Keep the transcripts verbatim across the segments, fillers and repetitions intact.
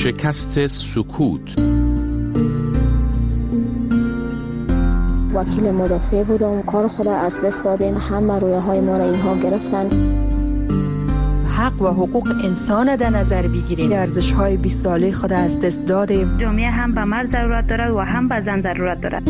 شکست سکوت. وکیل مدافع بودم، کار خود از دست دادیم، همه رویه های ما را اینها گرفتن. حق و حقوق انسان در نظر بگیریم، ارزش های بیست ساله خود از دست دادیم. جامعه هم به مرد ضرورت دارد و هم به زن ضرورت دارد.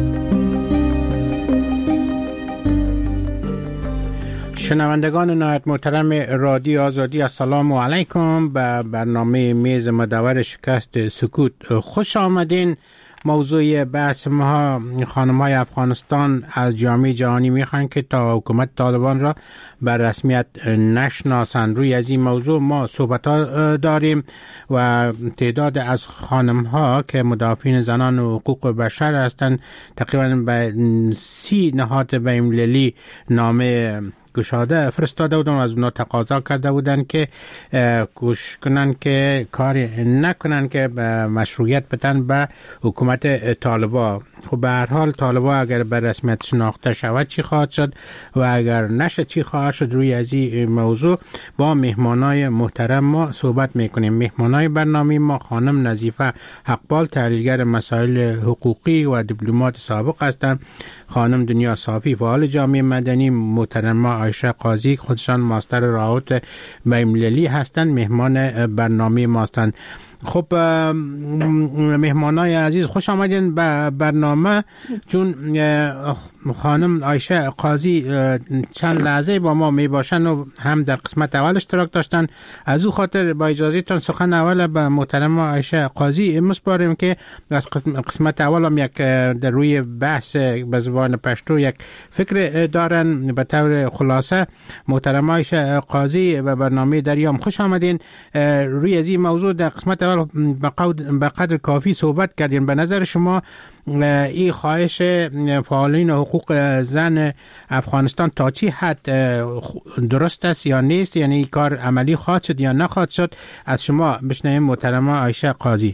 شنوندگان نهایت محترم رادیو آزادی، السلام علیکم. به برنامه میز مدور شکست سکوت خوش آمدین. موضوع بحث ما خانم های افغانستان از جامعه جهانی میخوان که تا حکومت طالبان را بر رسمیت نشناسند. روی از این موضوع ما صحبت ها داریم و تعداد از خانم ها که مدافعین زنان و حقوق بشر هستند تقریبا به سی نهاد بین‌المللی نامه گشاده فرستاده بودن و از اونا تقاضا کرده بودن که کوشش کنن که کاری نکنن که مشروعیت بدن به حکومت طالبان. خب به هر حال طالبان اگر به رسمیت شناخته شود چی خواهد شد و اگر نشد چی خواهد شد؟ روی از این موضوع با مهمانای محترم ما صحبت میکنیم. مهمانای برنامه ما خانم نظیفه حقبال، تحلیلگر مسائل حقوقی و دیپلمات سابق هستند. خانم دنیا صافی، فعال جامعه مدنی. محترم عایشه قاضی، خودشان ماستر روابط بین‌المللی هستند، مهمان برنامه ما هستند. خب مهمانای عزیز خوش آمدین به برنامه. چون خانم عایشه قاضی چند لحظه با ما می باشن و هم در قسمت اول اشتراک داشتن، از او خاطر با اجازهتون سخن اول به محترم عایشه قاضی مسپاریم که از قسمت اول هم یک در روی بحث به زبان پشتو یک فکر دارن. به طور خلاصه محترم عایشه قاضی به برنامه دریام خوش آمدین. روی از این موضوع در قسمت به قدر کافی صحبت کردیم. به نظر شما این خواهش فعالین حقوق زن افغانستان تا چی حد درست است یا نیست؟ یعنی این کار عملی خواهد شد یا نخواهد شد؟ از شما بشنویم محترمه عایشه قاضی.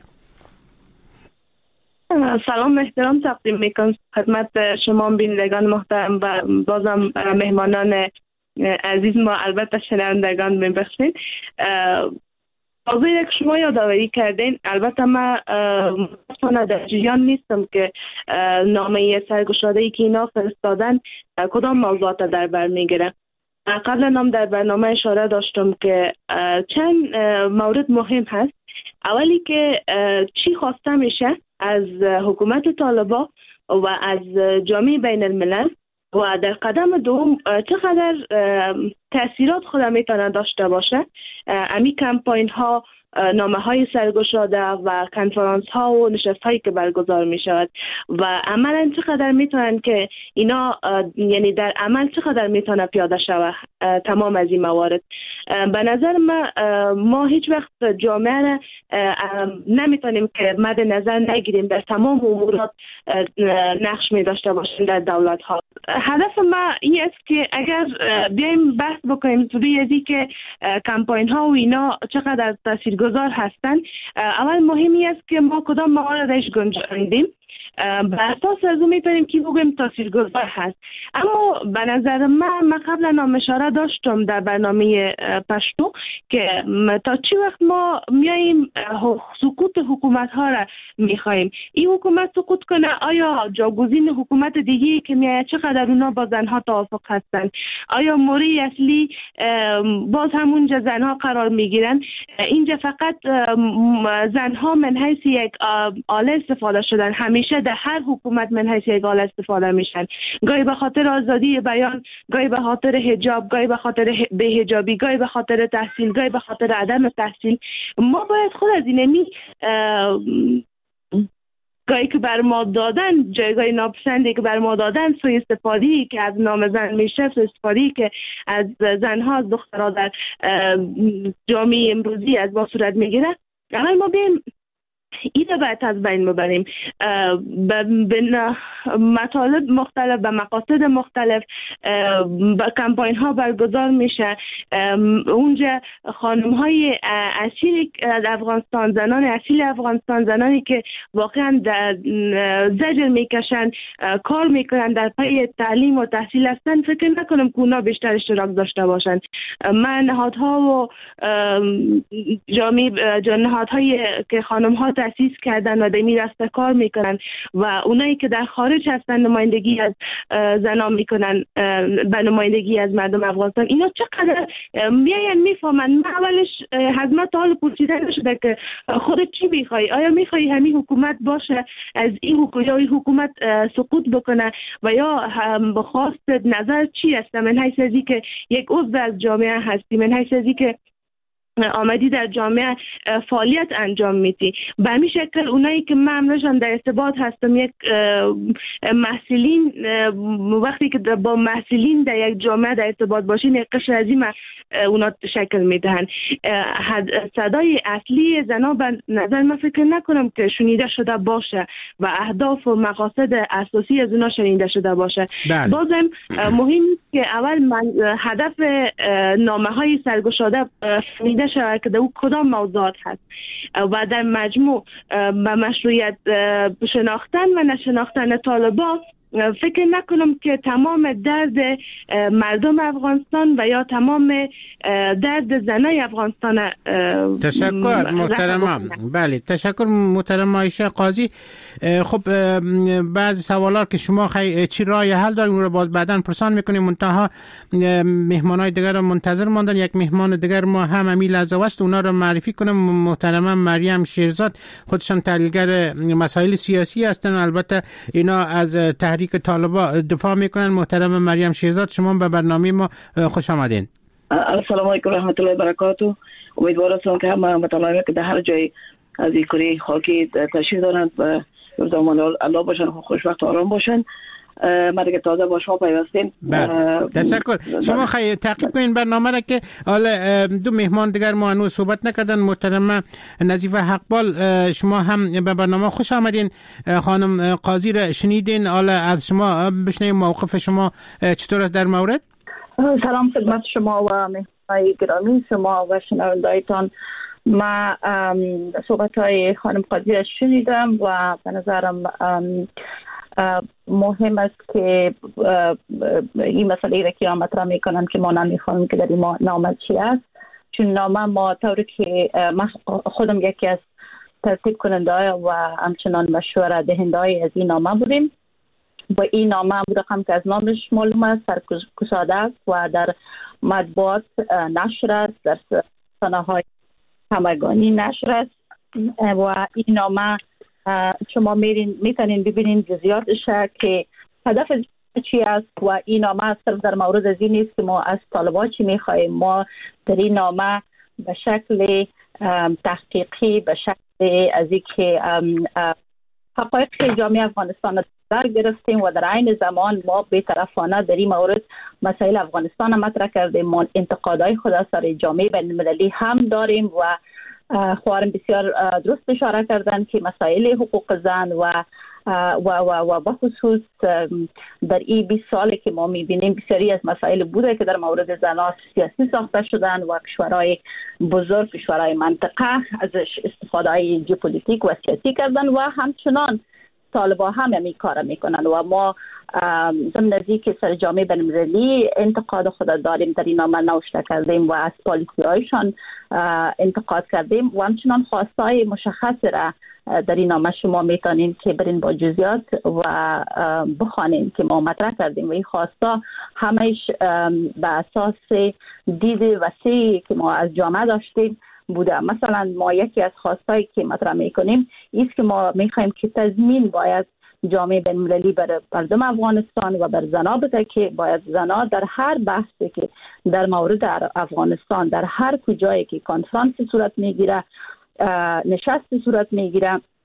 سلام احترام تقدیم میکنم خدمت شما بینندگان محترم و بازم مهمانان عزیز ما، البته شنوندگان میبخشید. موضوعی که شما یادآوری کردین، البته من متاسفانه در جریان نیستم که نامه سرگشاده‌ای که اینا فرستادن کدام موضوعات در بر میگیره. قبلا هم در برنامه اشاره داشتم که چند مورد مهم هست. اولی که چی خواسته میشه از حکومت طالبان و از جامعه بین الملل، و در قدم دوم چقدر تأثیرات خود میتونه داشته باشه امی کمپاین ها، نامه های سرگشاده و کنفرانس ها و نشست هایی که برگزار می شود و عملا چقدر میتونن که اینا، یعنی در عمل چقدر میتونه پیاده شود تمام از این موارد. به نظر ما ما هیچ وقت جامعه را نمیتونیم که مد نظر نگیریم در تمام امورات نقش می داشته باشیم در دولت ها. هدف ما این است که اگر بیایم بحث بکنیم روی ازی که کمپاین ها و اینا چقدر تاثیرگذار هستند، اول مهمی است که ما کدام مواردش گنجاندیم. به اساس از اون میتونیم که بگویم تاثیرگذار هست. اما به نظر من من قبلا هم اشاره داشتم در برنامه پشتو که تا چی وقت ما میاییم سقوط حکومت ها را میخوایم. این حکومت سقوط کنه، آیا جاگزین حکومت دیگه که میاد چقدر اونا با زنها توافق هستند؟ آیا موری اصلی باز همونجا زنها قرار میگیرن؟ اینجا فقط زنها من حیث یک آله استفاده شدن، همیشه در هر حکومت من حیث یک آله استفاده میشن، گاهی به خاطر آزادی بیان، گاهی به خاطر حجاب، گاهی به خاطر بی‌حجابی، گاهی به خاطر تحصیل، گاهی به خاطر عدم تحصیل. ما باید خود از اینمی گاهی که بر ما دادن، جایگاه ناپسندی که بر ما دادن، سوء استفاده‌ای که از نام زن میشه، سوء استفاده‌ای که از زنها از دخترها در جامعه امروزی از با صورت میگیره. اما ما بیم اینو باید از بین ببریم. به مطالب مختلف، به مقاصد مختلف با کمپاین ها برگزار میشه. اونجا خانم های اصیل از افغانستان، زنان اصیل افغانستان، زنانی که واقعا زجر میکشن، کار میکنن، در پای تعلیم و تحصیل هستن، فکر نکنم که اونا بیشتر اشتراک داشته باشن. من نهادها و جامعه نهادهایی که خانم ها تأسیس کردن و دمی راسته کار میکنن و اونایی که در خارج هستن نمایندگی از زنان میکنن به نمایندگی از مردم افغانستان، اینا چقدر میاین میفهمن. من اولش حزمت حال پرسیده نشده که خودت چی میخوای؟ آیا میخوای همین حکومت باشه از این حکومت یا این حکومت سقوط بکنه و یا بخواست نظر چی است؟ من حیث ازی که یک عضو از جامعه هستی، من حیث ازی که آمدی در جامعه فعالیت انجام میدی، به همین شکل اونایی که من امروزشان در ارتباط هستم، یک محصلین، وقتی که با محصلین در یک جامعه در ارتباط باشین، یک قشر از این اونا شکل میدهن. صدای اصلی زنا به نظر من فکر نکنم که شنیده شده باشه و اهداف و مقاصد اساسی از اونا شنیده شده باشه. بله. بازم مهم که اول من هدف نامه های سرگشاده شنیده شود که در او کدام موضوعات هست و در مجموع به مشروعیت شناختن و نشناختن طالبان فکر نکنم که تمام درد مردم افغانستان و یا تمام درد زنای افغانستان. تشکر محترم. بله تشکر محترم عایشه قاضی. خب بعضی سوالات که شما خی... چی راه حل داریم رو باز بعداً پرسان میکنیم. منتها مهمانای دیگر رو منتظر ماندن. یک مهمان دیگر ما هم امیل از وست، اونا رو معرفی کنم. محترم مریم شیرزاد، خودشان تحلیلگر مسائل سیاسی هستن، البته اینا از تحریک طالبان دفاع میکنن. محترم مریم شیرزاد، شما به برنامه ما خوش آمدین. السلام علیکم و رحمت الله و برکاته. امیدوار هستم که همه مطالعه که در هر جای از این کره خاکی تشریف دارند و زمان الله باشن، خوشبخت و آرام باشن. ما دیگه تازه با شما پیوستیم. تشکر. شما خیلی تعقیب کنین برنامه را که حالا دو مهمان دیگر ما هنوز صحبت نکردن. محترم نظیفه حقبال، شما هم به برنامه خوش آمدین. خانم قاضی را شنیدین، حالا از شما بشنویم موقف شما چطور است در مورد. سلام خدمت شما و مهمانای گرامی شما و شنوندایتان. ما صحبت‌های خانم قاضی را شنیدم و به نظرم مهم است که این مسئله را که مطرح میکنم که ما نمیخوایم که در این نامه چی است، چون نامه ما طوری که من خودم یکی از ترتیب کننده و همچنان مشوره دهنده از این نامه بودیم و این نامه رقم که از نامش معلوم است سرگشاده است و در مطبوعات نشر است، در رسانه‌های همگانی نشر است و این نامه شما میرین میتونین ببینین جزئیاتش که هدف چی است و این نامه صرف در مورد از این نیست که ما از طالبان چی میخوایم. ما در این نامه به شکل تحقیقی، به شکل از اینکه حقایق جامعه افغانستان در گرفتیم و در عین زمان ما بی‌طرفانه در این مورد مسائل افغانستان مطرح کردیم. ما انتقادهای خود از سر جامعه بین المللی هم داریم و خواهرم بسیار درست اشاره کردن که مسائل حقوق زن و و و و بخصوص در این بیست سالی که ما میبینیم بسیاری از مسائل بوده که در مورد زنان سیاسی ساخته شدن و کشورهای بزرگ، کشورهای منطقه ازش استفاده ژئوپلیتیک و سیاسی کردن و همچنان طالبان هم همین کار میکنن و ما ضمن ازی که سر جامعه بین‌المللی انتقاد خود داریم در این نامه نوشته کردیم و از پالیسی هایشان انتقاد کردیم و همچنان خواستای مشخص را در این نامه شما میتونین که برین با جزئیات و بخوانین که ما مطرح کردیم و این خواستا همش به اساس دید وسیعی که ما از جامعه داشتیم بوده. مثلا ما یکی از خواستایی که مطرح میکنیم ایست که ما میخوایم که تضمین باید جامعه بین‌المللی بر مردم افغانستان و بر زنا بده که باید زنا در هر بحثی که در مورد افغانستان در هر کجایی که کنفرانس صورت میگیره، نشست صورت میگیره،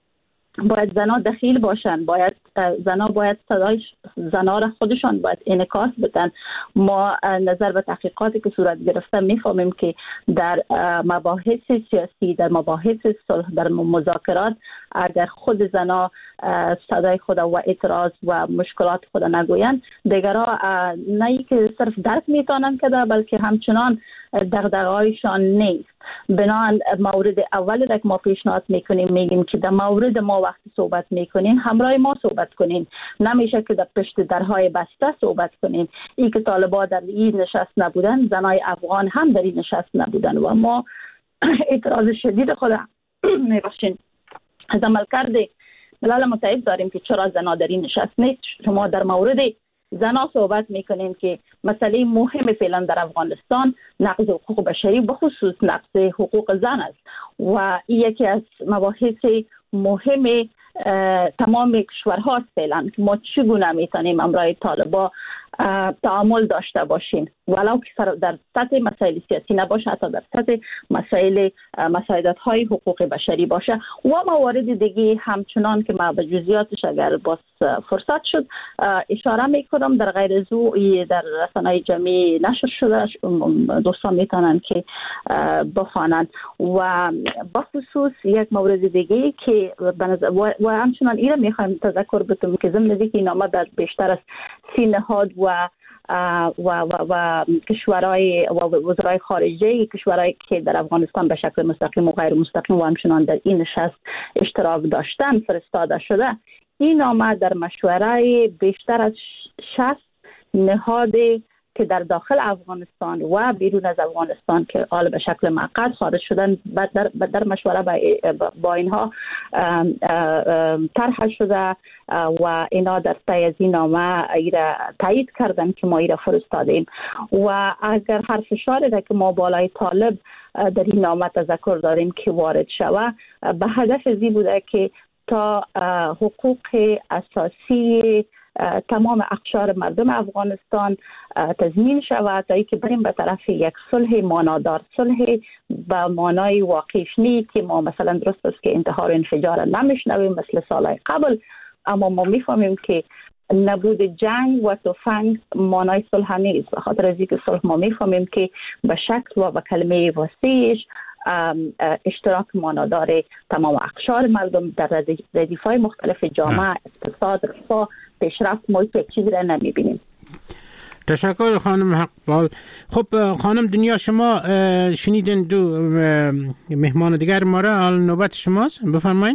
باید زنا دخیل باشن، باید زنا باید صدای زنا را خودشان باید انعکاس بدن. ما نظر به تحقیقاتی که صورت گرفته میفهمیم که در مباحث سیاسی، در مباحث صلح، در مذاکرات اگر خود زنا صدای خود و اعتراض و مشکلات خود نگویند، دیگرها نه ای که صرف درک میتونن کرده بلکه همچنان دغدغه‌هایشان نیست. بنابراین مورد اولی که ما پیشنهاد میکنیم میگیم که در مورد ما وقتی صحبت میکنین همراه ما صحبت کنین، نمیشه که در پشت درهای بسته صحبت کنین. این که طالبان در این نشست نبودن، زنای افغان هم در این نشست نبودن و ما اعتراض شدید خود میبخشین از عمل کرده ملل متحد داریم که چرا زنا در این نشست نیست. شما در مورد زنا صحبت میکنین که مسئله مهم فعلا در افغانستان نقض حقوق بشری بخصوص نقض حقوق زن است و این یکی از مباحث مهم تمام کشورها فعلا که ما چگونه میتونیم امرای طالبا تعامل داشته باشیم، ولو که در سطح مسائل سیاسی نباشه، حتی در سطح مسائل مساعدت های حقوق بشری باشه. و موارد دیگه همچنان که ما به جزئیاتش اگر باز فرصت شد اشاره میکنم، در غیر زو در رسانه‌های جمعی نشر شده، دوستان میتونن که بخوانند. و بخصوص یک مورد دیگه که و همچنان ایره میخوایم تذکر بدم که ضمن دیگه این آمد در بیشتر از سی نهاد و و و و کشورهای و وزرای خارجه کشورهایی که در افغانستان به شکل مستقیم و غیر مستقیم و همچنان در این نشست اشتراک داشتن فرستاده شده. این آمد در مشورای بیشتر از شصت نهاد که در داخل افغانستان و بیرون از افغانستان که حالا به شکل موقت خارج شدن در, در مشوره با اینها طرح شده و اینا در تای از این نامه ایره تایید کردن که ما ایره فرستادیم. و اگر هر فشاری را که ما بالای طالب در این نامه تذکر داریم که وارد شود، به هدف ازی بوده که تا حقوق اساسی تمام اقشار مردم افغانستان تضمین شود تا اینکه بریم به طرف یک صلح معنادار، صلح به معنای واقعیش نیست که ما مثلا درست است که انتحار و انفجار نمیشنویم مثل سالهای قبل، اما ما میفهمیم که نبود جنگ و تفنگ معنای صلح نیست. به خاطر از اینکه صلح ما میفهمیم که به شکل و به کلمه وسیعش اشتراک معنادار تمام اقشار مردم در ردیف‌های مختلف جامعه، اقتصاد، رفاه، پیشرفت، ما یک چیزی را نمیبینیم. تشکر خانم حقبال. خب خانم دنیا، شما شنیدین دو مهمان دیگر ما را، حال نوبت شماست، بفرمایید.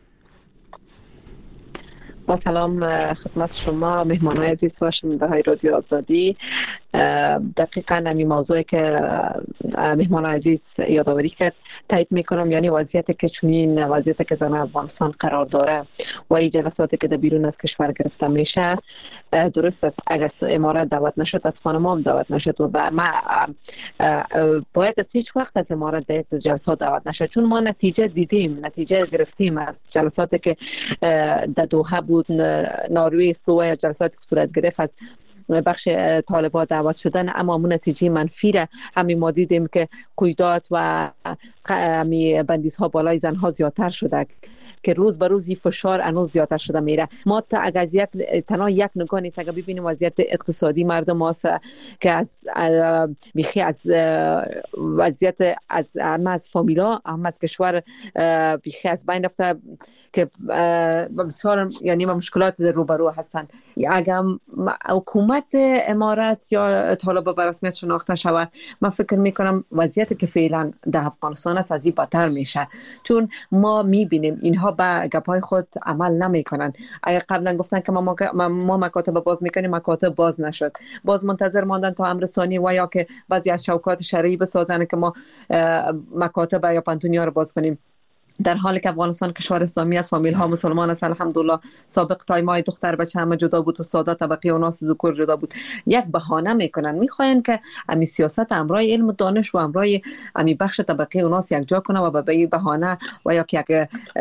با سلام خدمت شما مهمانای عزیز و شنونده های رادیو آزادی. دقیقاً همین موضوعی که مهمان عزیز یادآوری کرد تایید میکنم، یعنی وضعیتی که چنین وضعیتی که زن افغانستان قرار داره و این جلساتی که در بیرون از کشور گرفته میشه درست است. اگر امارات دعوت نشد از خانم هم دعوت نشد و ما باید از هیچ وقت از امارات در جلسات دعوت نشد، چون ما نتیجه دیدیم، نتیجه گرفتیم از جلساتی که در دوحه بود، نروژ، سوئد، جلساتی که صورت گرفت از بخش طالبان دعوت شدن، اما همون نتیجه منفی را همین ما دیدیم که قیودات و همین بندیزها بالای زنها زیادتر شده که روز به روز فشار انو زیادتر شده میره. ما تا اگر از یک تنها یک نگاه نیست، اگر ببینیم وضعیت اقتصادی مردم هاست که از بیخی از وضعیت از هم از فامیلا هم از کشور بیخی از بین رفته که بسیار یعنی مشکلات روبرو هستند. اگر حکومت امارات یا طالب به رسمیت شناخته شود، من فکر میکنم وضعیتی که فعلا در افغانستان است از این بدتر میشه، چون ما میبینیم اینها به گپای خود عمل نمیکنن. اگر قبلا گفتن که ما ما مکاتب باز میکنیم، مکاتب باز نشد، باز منتظر ماندن تا امر ثانی و یا که بعضی از شوکات شرعی بسازن که ما مکاتب یا پانتونیا رو باز کنیم، در حالی که افغانستان کشور اسلامی است، فامیل ها مسلمان است الحمدلله. سابق تایمای دختر بچه همه جدا بود و ساده طبقه و ناس ذکور جدا بود. یک بهانه میکنن، میخواین که امی سیاست امرای علم و دانش و امرای امی بخش طبقه و ناس یک جا کنه و به این بهانه و یا که یک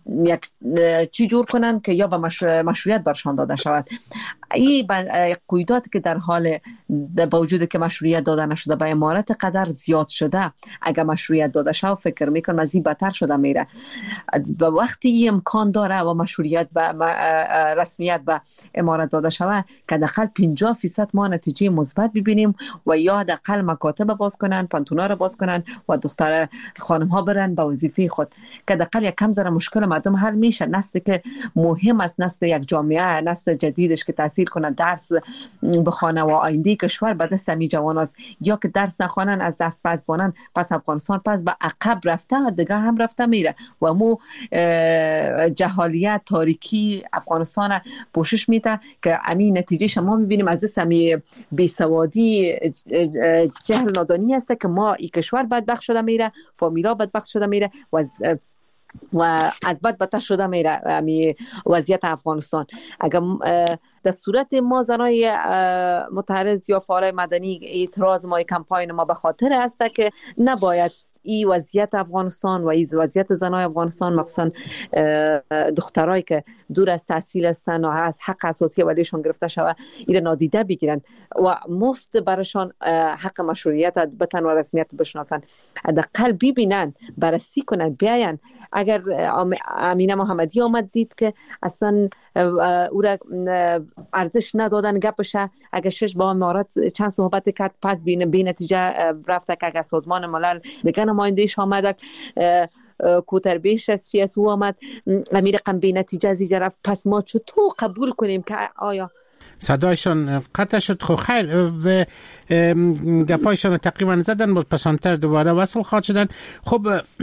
یک چی جور کنن که یا به مشروعیت برشان داده شود. این قیودات که در حال با وجود که مشروعیت داده نشده به امارت قدر زیاد شده، اگر مشروعیت داده شود فکر میکنم از این بدتر شده میره. به وقتی این امکان داره و مشروعیت به رسمیت به امارت داده شود که حداقل پنجاه فیصد ما نتیجه مثبت ببینیم و یا حداقل مکاتب باز کنن، پانتونا رو باز کنن و دختر خانم ها برن به وظیفه خود که حداقل یک کم ذره مشکل مردم حل میشه. نسل که مهم است، نسل یک جامعه، نسل جدیدش که تاثیر کنه درس بخونه و آینده کشور به دست می جوان است، یا که درس نخوانن از درس پس بانن، پس افغانستان پس به عقب رفته و دیگه هم رفته میره و مو جهالیت تاریکی افغانستان پوشش میده که همین نتیجه شما میبینیم از سمی بیسوادی جهل نادانی است که ما این کشور بدبخت شده میره، فامیلا بدبخت شده میره و و از بد بدتر شده میره می وضعیت افغانستان. اگر در صورت ما زنای متحرز یا فعال مدنی اعتراض ما کمپاین ما به خاطر است که نباید این وضعیت افغانستان و این وضعیت زنای افغانستان مخصوصا دخترایی که دور از تحصیل هستن و از حق اساسی ولیشون گرفته شده این نادیده بگیرن و مفت برشان حق مشروعیت بتن و رسمیت بشناسن. حداقل ببینن، بررسی کنن، بیاین. اگر امینه محمدی آمد دید که اصلا او را ارزش ندادن گپشه، اگر شش با امارات چند صحبت کرد پس بین بی نتیجه رفته که اگر سازمان ملل دیگه نمایندهش آمد کوتر بیش از سی اس او آمد امیر رقم بی نتیجه از اینجا رفت، پس ما چطور قبول کنیم که آیا صدایشان قطع شد؟ خب خیر و گپایشان تقریبا زدن بود پسانتر دوباره وصل خواهد شدن. خب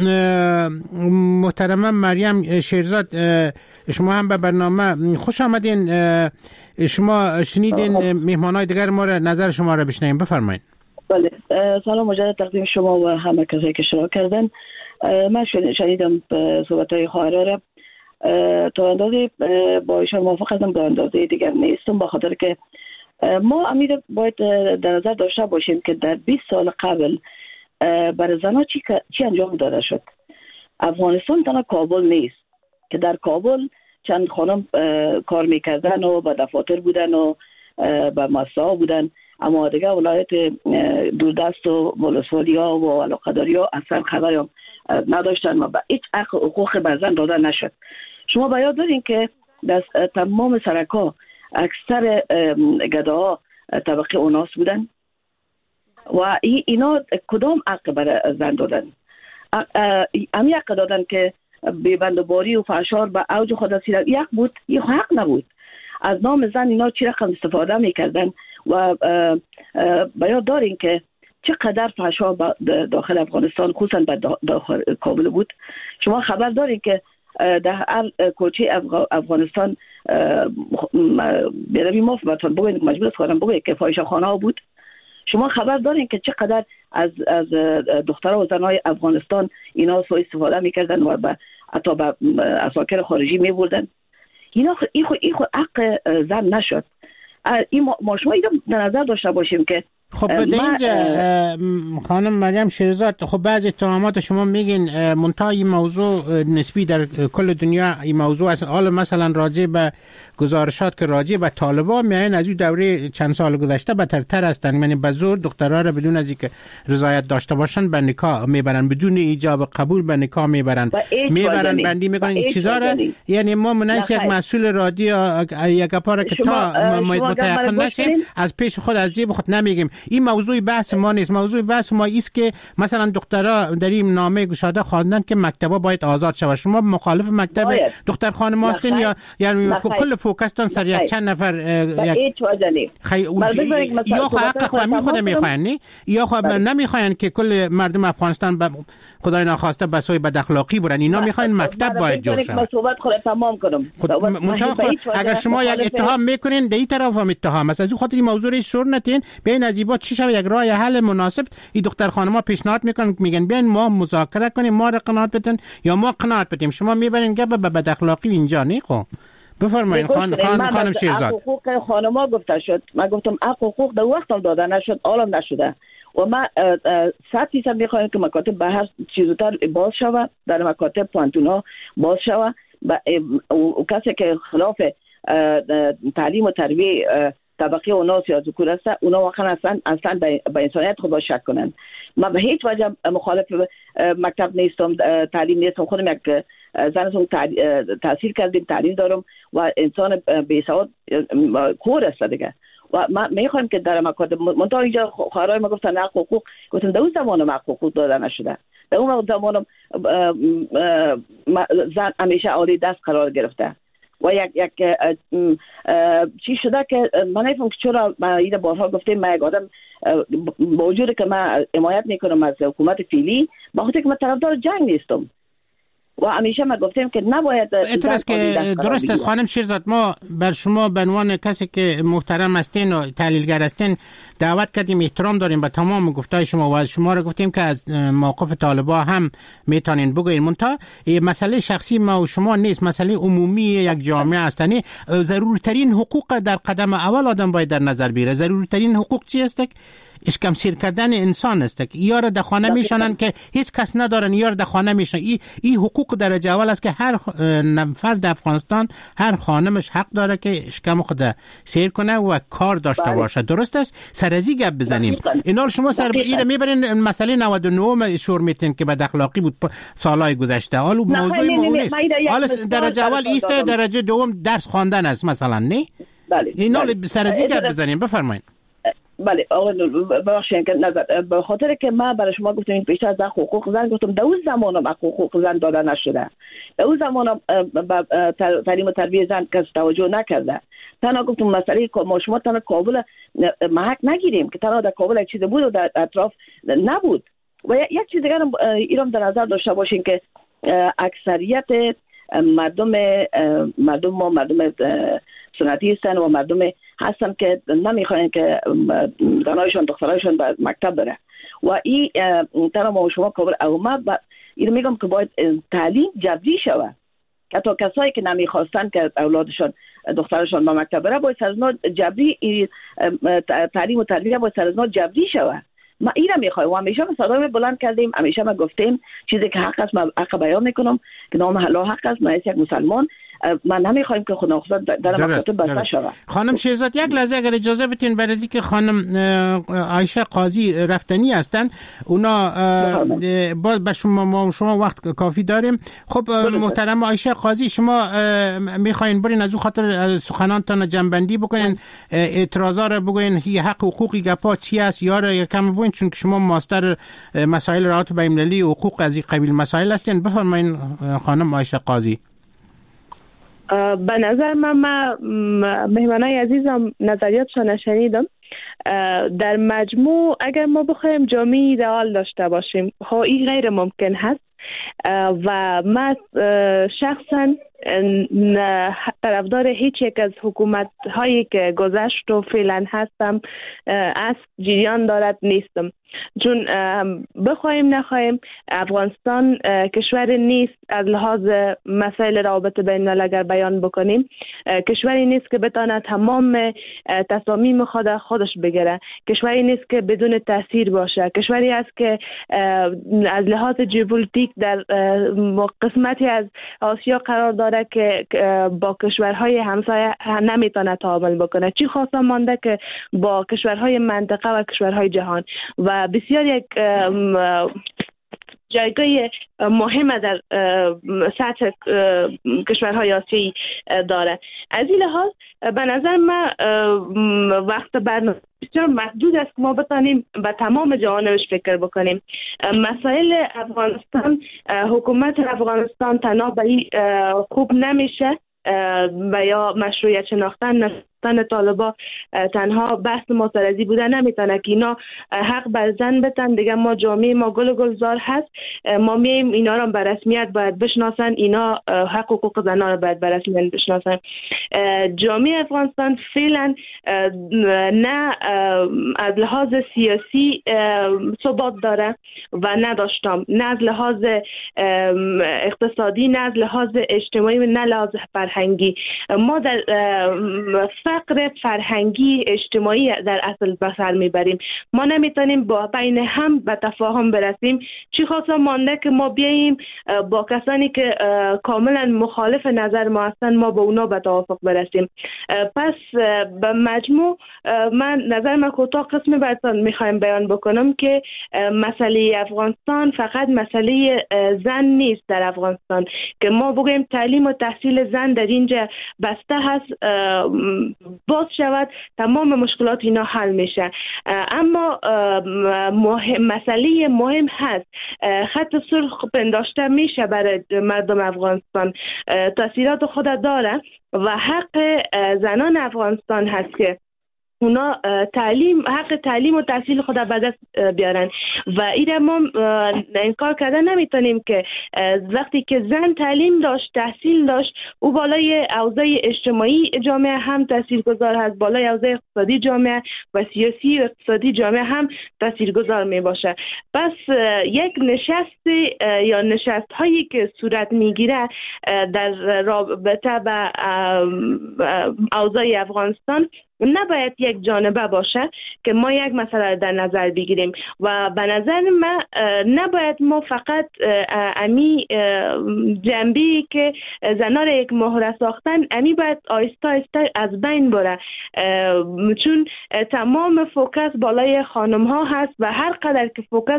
محترمه مریم شیرزاد، شما هم به برنامه خوش آمدین. شما شنیدین مهمانای دیگر ما را، نظر شما را بشنویم، بفرمایید. بله، سلام مجدد تقدیم شما و همه کسایی که شرکت کردن. من شنیدم صحبت‌های خواهرا را، تا اندازه با ایشان موافق هستم، تا اندازه دیگر نیستم، به خاطر که ما امیر باید در نظر داشته باشیم که در بیست سال قبل برای زنها چی چی انجام داده شد. افغانستان تنها کابل نیست که در کابل چند خانم کار میکردن و به دفاتر بودن و به مساحه بودن، اما دیگه ولایت دوردست و ولسوالی ها و علاقه‌داری ها اصلا خبری هم نداشتن و به هیچ حقوق به زن داده نشد. شما به یاد دارین که در تمام سرک‌ها اکثر گداها طبقه اوناس بودن و اینا کدام حق برای زن دادن؟ امی حق دادن که بیبندوباری و فحشار به اوج خود رسیدن، یک بود، یک حق نبود. از نام زن اینا چی رقم استفاده میکردن و به یاد دارین که چقدر فحشا داخل افغانستان خصوصا به داخل کابل بود. شما خبر دارین که در هر کوچه افغانستان بیروی مفت باتون بگوید مجبور است خانم بگوید که فاحشه خانه ها بود. شما خبر دارین که چقدر از از دخترها و زنهای افغانستان اینا سوء استفاده میکردن و به حتی به اساکر خارجی میبردن. اینا این خود این خود حق زن نشد. این ما شما اینو در نظر داشته باشیم که خب به اینجا خانم مریم شیرزاد، خب بعضی اتهامات شما میگین منتها این موضوع نسبی در کل دنیا این موضوع است. حالا مثلا راجع به گزارشات که راجع به طالبان میاین از این دوره چند سال گذشته بدتر هستن، یعنی به زور دخترها را بدون از اینکه رضایت داشته باشن به نکاح میبرن، بدون ایجاب قبول به نکاح میبرن میبرن بندی میکنن این چیزا را. یعنی ما منیس یک مسئول رادیو یک گپا که تا متيقن نشیم از پیش خود از جیب خود نمیگیم. این موضوع بحث ما نیست. موضوع بحث ما است که مثلا دخترها در این نامه گشاده خواندن که مکتبا باید آزاد شود. شما مخالف مکتب باید. دختر خانم هستین یا یعنی کل فوکستان سر یک چند نفر هیچ وجه نیست. یا حق خود خود میخواین نی یا خود نمیخواین که کل مردم افغانستان به خدای ناخواسته بسوی بد اخلاقی برن. اینا میخواین مکتب باید جور شود. من صحبت خود تمام کنم. اگر شما یک اتهام میکنین در این طرف هم اتهام است، از اون خاطر این موضوع رو شور نتین بین از ایبا چی شود یک راه حل مناسب. این دختر خانم‌ها پیشنهاد میکنن میگن بیاین ما مذاکره کنیم، ما را قناعت بدن یا ما قناعت بدیم. شما میبرین گپ به بد اخلاقی اینجا نه. خب بفرمایید خانم خانم خانم شیرزاد. حقوق خانم‌ها گفته شد، من گفتم حقوق در وقت هم داده نشد، حالا نشده و ما صد فیصد میخوایم که مکاتب به هر چیزتر باز شود، در مکاتب پانتونا باز شود. و کسی که خلاف تعلیم و تربیه طبقه اوناس یا ذکور است، اونا واقعا اصلا اصلا به انسانیت خود شک کنن. من به هیچ وجه مخالف مکتب نیستم، تعلیم نیستم. خودم یک زنتون تحصیل کردیم، تعلیم دارم و انسان بی‌سواد کور است دیگه. و ما میخوایم که در مکاتب منتها اینجا خواهرای ما گفتن حق حقوق، گفتم در اون زمان ما حق حقوق داده نشده. در اون زمان زن همیشه عالی دست قرار گرفته و یک یک چی شده که من نفهم که چرا من این بارها گفتیم من یک آدم با وجود که من حمایت میکنم از حکومت فعلی، با خاطر که من طرفدار جنگ نیستم و همیشه ما گفتیم که نباید اعتراض که درست است خانم شیرزاد. ما بر شما به عنوان کسی که محترم هستین و تحلیلگر هستین دعوت کردیم، احترام داریم به تمام گفتای شما و از شما را گفتیم که از موقف طالبا هم میتونین بگوین. منتها مسئله شخصی ما و شما نیست، مسئله عمومی یک جامعه است. یعنی ضروری ترین حقوق در قدم اول آدم باید در نظر بگیره. ضروری ترین حقوق چی است؟ اشکم سیر کردن انسان است. یا را در خانه میشانن که هیچ کس ندارن، یا را در خانه میشن. این ای حقوق درجه اول است که هر فرد افغانستان، هر خانمش حق داره که اشکم خود سیر کنه و کار داشته باشه. درست است؟ سرزی گپ بزنیم. اینا شما سر این میبرین مسئله نود و نه شور میتین که بد اخلاقی بود سالهای گذشته. حالا موضوع مهم نیست. حالا درجه اول ایست، درجه دوم درس خواندن است مثلا، نه؟ بله. اینا سرزی گپ بزنیم. بفرمایید. بله آقا ببخشید که نظر به خاطر که ما برای شما گفتم بیشتر از حقوق زن گفتم در اون زمان حقوق زن داده نشده. در اون زمان تعلیم و تربیه زن کس توجه نکرده. تنها گفتم مسئله ما شما تنها کابل محک نگیریم که تنها در کابل یک چیز بود و در اطراف نبود. و یک چیز دیگر ایران در نظر داشته باشین که اکثریت مردم مردم ما مردم سنتی هستن و مردم هستن که نمیخواین که دانایشون دخترایشون به مکتب بره و این تنها ما شما کابل او ما این میگم که باید تعلیم جبری شود که تا کسایی که نمیخواستن که اولادشون دخترشون به مکتب بره باید سرزنا جبری تعلیم و تربیه باید سرزنا جبری شود. ما این را میخوایم و همیشه ما صدای بلند کردیم، همیشه ما گفتیم چیزی که حق است ما حق بیان میکنم که نام حلا حق است. ما یک مسلمان ما نمیخوایم که خود ناخذ در مکاتب بسته شود. خانم شیرزاد یک لحظه اگر اجازه بدین، برای اینکه خانم عایشه قاضی رفتنی هستن، اونا باز به شما ما شما وقت کافی داریم. خب محترم عایشه قاضی، شما میخواین برین از اون خاطر سخنانتان جنبندی بکنین، اعتراضا رو بگوین، هی حق حقوقی گپا چی است یا را یکم بگوین، چون که شما ماستر مسائل روابط بین‌المللی حقوق از این قبیل مسائل هستین. بفرمایین خانم عایشه قاضی. به نظر من ما مهمانای عزیزم نظریاتشان شنیدم. در مجموع اگر ما بخوایم جامعه ایدئال داشته باشیم ها این غیر ممکن هست و ما شخصا طرفدار هیچ یک از حکومت هایی که گذشت و فعلا هستم از جریان دارد نیستم، چون بخوایم نخوایم افغانستان کشور نیست از لحاظ مسائل روابط بین الملل اگر بیان بکنیم، کشوری نیست که بتانه تمام تصامیم خود خودش بگیره، کشوری نیست که بدون تاثیر باشه، کشوری است که از لحاظ ژئوپلیتیک در قسمتی از آسیا قرار داره که با کشورهای همسایه نمیتونه تعامل بکنه، چی خاصه مانده که با کشورهای منطقه و کشورهای جهان و بسیار یک جایگاه مهم در سطح کشورهای آسیایی داره. از این لحاظ به نظر من وقت برنامه بسیار محدود است که ما بتانیم به تمام جوانبش فکر بکنیم. مسائل افغانستان، حکومت افغانستان تنها به این خوب نمیشه و یا مشروعیت شناختن طالبا تنها بحث معترضی بوده نمیتونه که اینا حق بر زن بتن دیگه. ما جامعه ما گل و گلزار هست، ما میایم اینا رو به رسمیت باید بشناسن، اینا حق و حقوق زنان رو باید به رسمیت بشناسن. جامعه افغانستان فعلا نه از لحاظ سیاسی ثبات داره و نداشتم، نه از لحاظ اقتصادی، نه از لحاظ اجتماعی و نه لحاظ فرهنگی. ما در فقر فرهنگی اجتماعی در اصل به سر میبریم. ما نمیتونیم با بین هم به تفاهم برسیم، چی خاصا مانده که ما بیاییم با کسانی که کاملا مخالف نظر ما هستن ما با اونا به توافق برسیم. پس به مجموع من نظر من کوتاه قسمی براتون میخوایم بیان بکنم که مسئله افغانستان فقط مسئله زن نیست. در افغانستان که ما بگیم تعلیم و تحصیل زن در اینجا بسته هست، باز شود تمام مشکلات اینا حل میشه. اما مهم مسئله مهم هست، خط سرخ پنداشته میشه برای مردم افغانستان، تاثیرات خود داره و حق زنان افغانستان هست که اونا تعلیم حق تعلیم و تحصیل خود به دست بیارن و این ما انکار کردن نمیتونیم که وقتی که زن تعلیم داشت تحصیل داشت او بالای اوضاع اجتماعی جامعه هم تاثیرگذار هست، بالای اوضاع اقتصادی جامعه و سیاسی و اقتصادی جامعه هم تاثیرگذار می باشه. پس یک نشست یا نشست هایی که صورت میگیره در رابطه با اوضاع افغانستان نباید یک جانبه باشه که ما یک مسئله در نظر بگیریم و به نظر من نباید ما فقط امی جنبی که زنها را یک مهره ساختن امی باید آیسته آیسته از بین بره، چون تمام فوکس بالای خانم ها هست و هر قدر که فوکس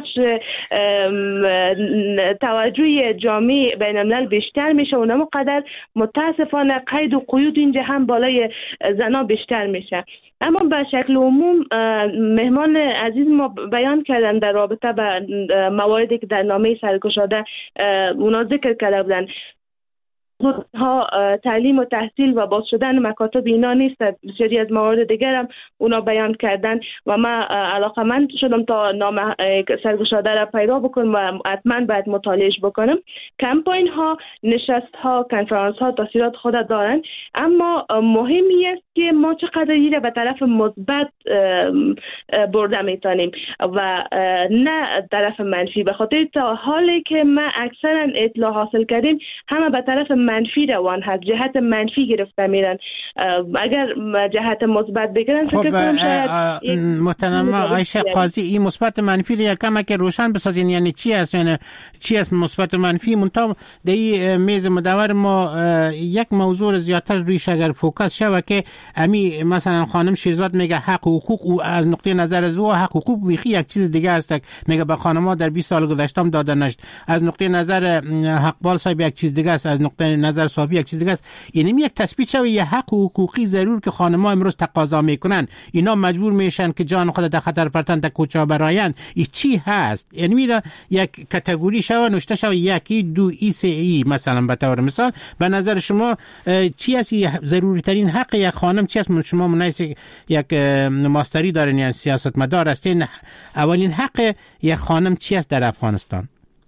توجه جامعه بین الملل بیشتر میشه اونم قدر متاسفانه قید و قیود اینجا هم بالای زنها بیشتر میشه. اما به شکل عموم مهمان عزیز ما بیان کردن در رابطه به مواردی که در نامه سرگشاده اونا ذکر کرده بودن، ها تعلیم و تحصیل و باز شدن مکاتب اینا نیست، بسیاری از موارد دیگر هم اونا بیان کردن و من علاقمند شدم تا نام سرگشاده را پیدا بکنم و حتما باید مطالعهش بکنم. کمپاین ها، نشست ها، کنفرانس ها تاثیرات خود دارن، اما مهمی است که ما چقدر این به طرف مثبت برده میتونیم و نه طرف منفی. به خاطر تا حالی که ما اکثرا اطلاع حاصل کردیم همه به طرف منفی روان هست، جهت منفی گرفته میرن. اگر جهت مثبت بگیرن خب محترم عایشه قاضی این مثبت منفی رو یکم که روشن بسازین، یعنی چی است؟ یعنی چی است مثبت منفی؟ منتها در این میز مدور ما یک موضوع زیادتر رویش اگر فوکس شود که امی مثلا خانم شیرزاد میگه حق و حقوق او از نقطه نظر زو حق و حقوق ویخی یک چیز دیگه است، میگه به خانم‌ها در بیست سال گذشته هم داده نشد. از نقطه نظر حقبال صاحب یک چیز دیگه است، از نقطه نظر صاحبی یک چیز دیگه است. یعنی یک تثبیت شوی یه حق و حقوقی ضرور که خانم‌ها امروز تقاضا میکنن، اینا مجبور میشن که جان خود در خطر پرتن تا کوچه براین. این چی هست؟ یعنی میره یک کاتگوری شو نوشته شو یکی دو ای سه ای مثلا به طور مثال به نظر شما چی است ضروری ترین حق یک خانم؟ چی است؟ شما مناسب یک ماستری دارین یا سیاستمدار هستین، اولین حق یک خانم چی است در افغانستان؟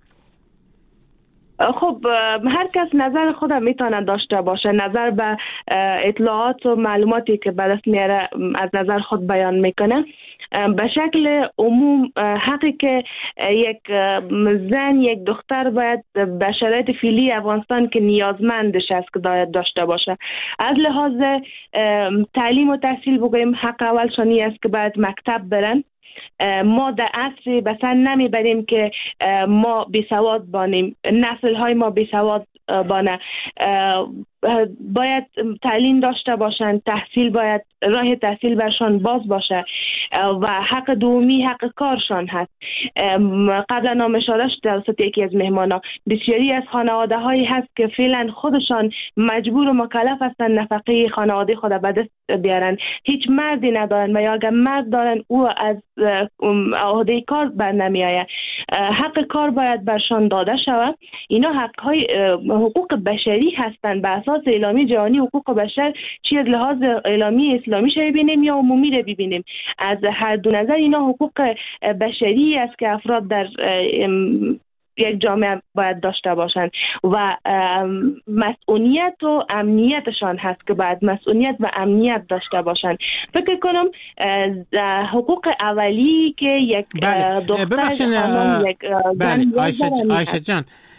خب هر کس نظر خودم میتونه داشته باشه، نظر به اطلاعات و معلوماتی که به دست میاره از نظر خود بیان میکنه. به شکل عموم حقی که یک زن یک دختر باید به شرایط فعلی افغانستان که نیازمندش است که باید داشته باشه. از لحاظ تعلیم و تحصیل بگویم حق اولشانی است که باید مکتب برن. ما در عصر بسر نمیبریم که ما بی سواد بانیم، نسل های ما بی سواد بانه. باید تعلیم داشته باشن، تحصیل باید راه تحصیل برشان باز باشه و حق دومی حق کارشان هست. قبلا نام اشاره شد توسط یکی از مهمانا، بسیاری از خانواده هایی هست که فعلا خودشان مجبور و مکلف هستن نفقه خانواده خود به دست بیارن، هیچ مردی ندارن و یا اگر مرد دارن او از عهده کار بر نمی آید. حق کار باید برشان داده شود. اینا حق های حقوق بشری هستند به اساس اعلامیه جهانی حقوق بشر، چی از لحاظ اعلامیه اسلامی شو ببینیم یا عمومی رو ببینیم، از هر دو نظر اینا حقوق بشری است که افراد در یک جامعه باید داشته باشند و مسئولیت و امنیتشان هست که باید مسئولیت و امنیت داشته باشند. فکر کنم حقوق اولی که یک دختر ببخشید عایشه جان،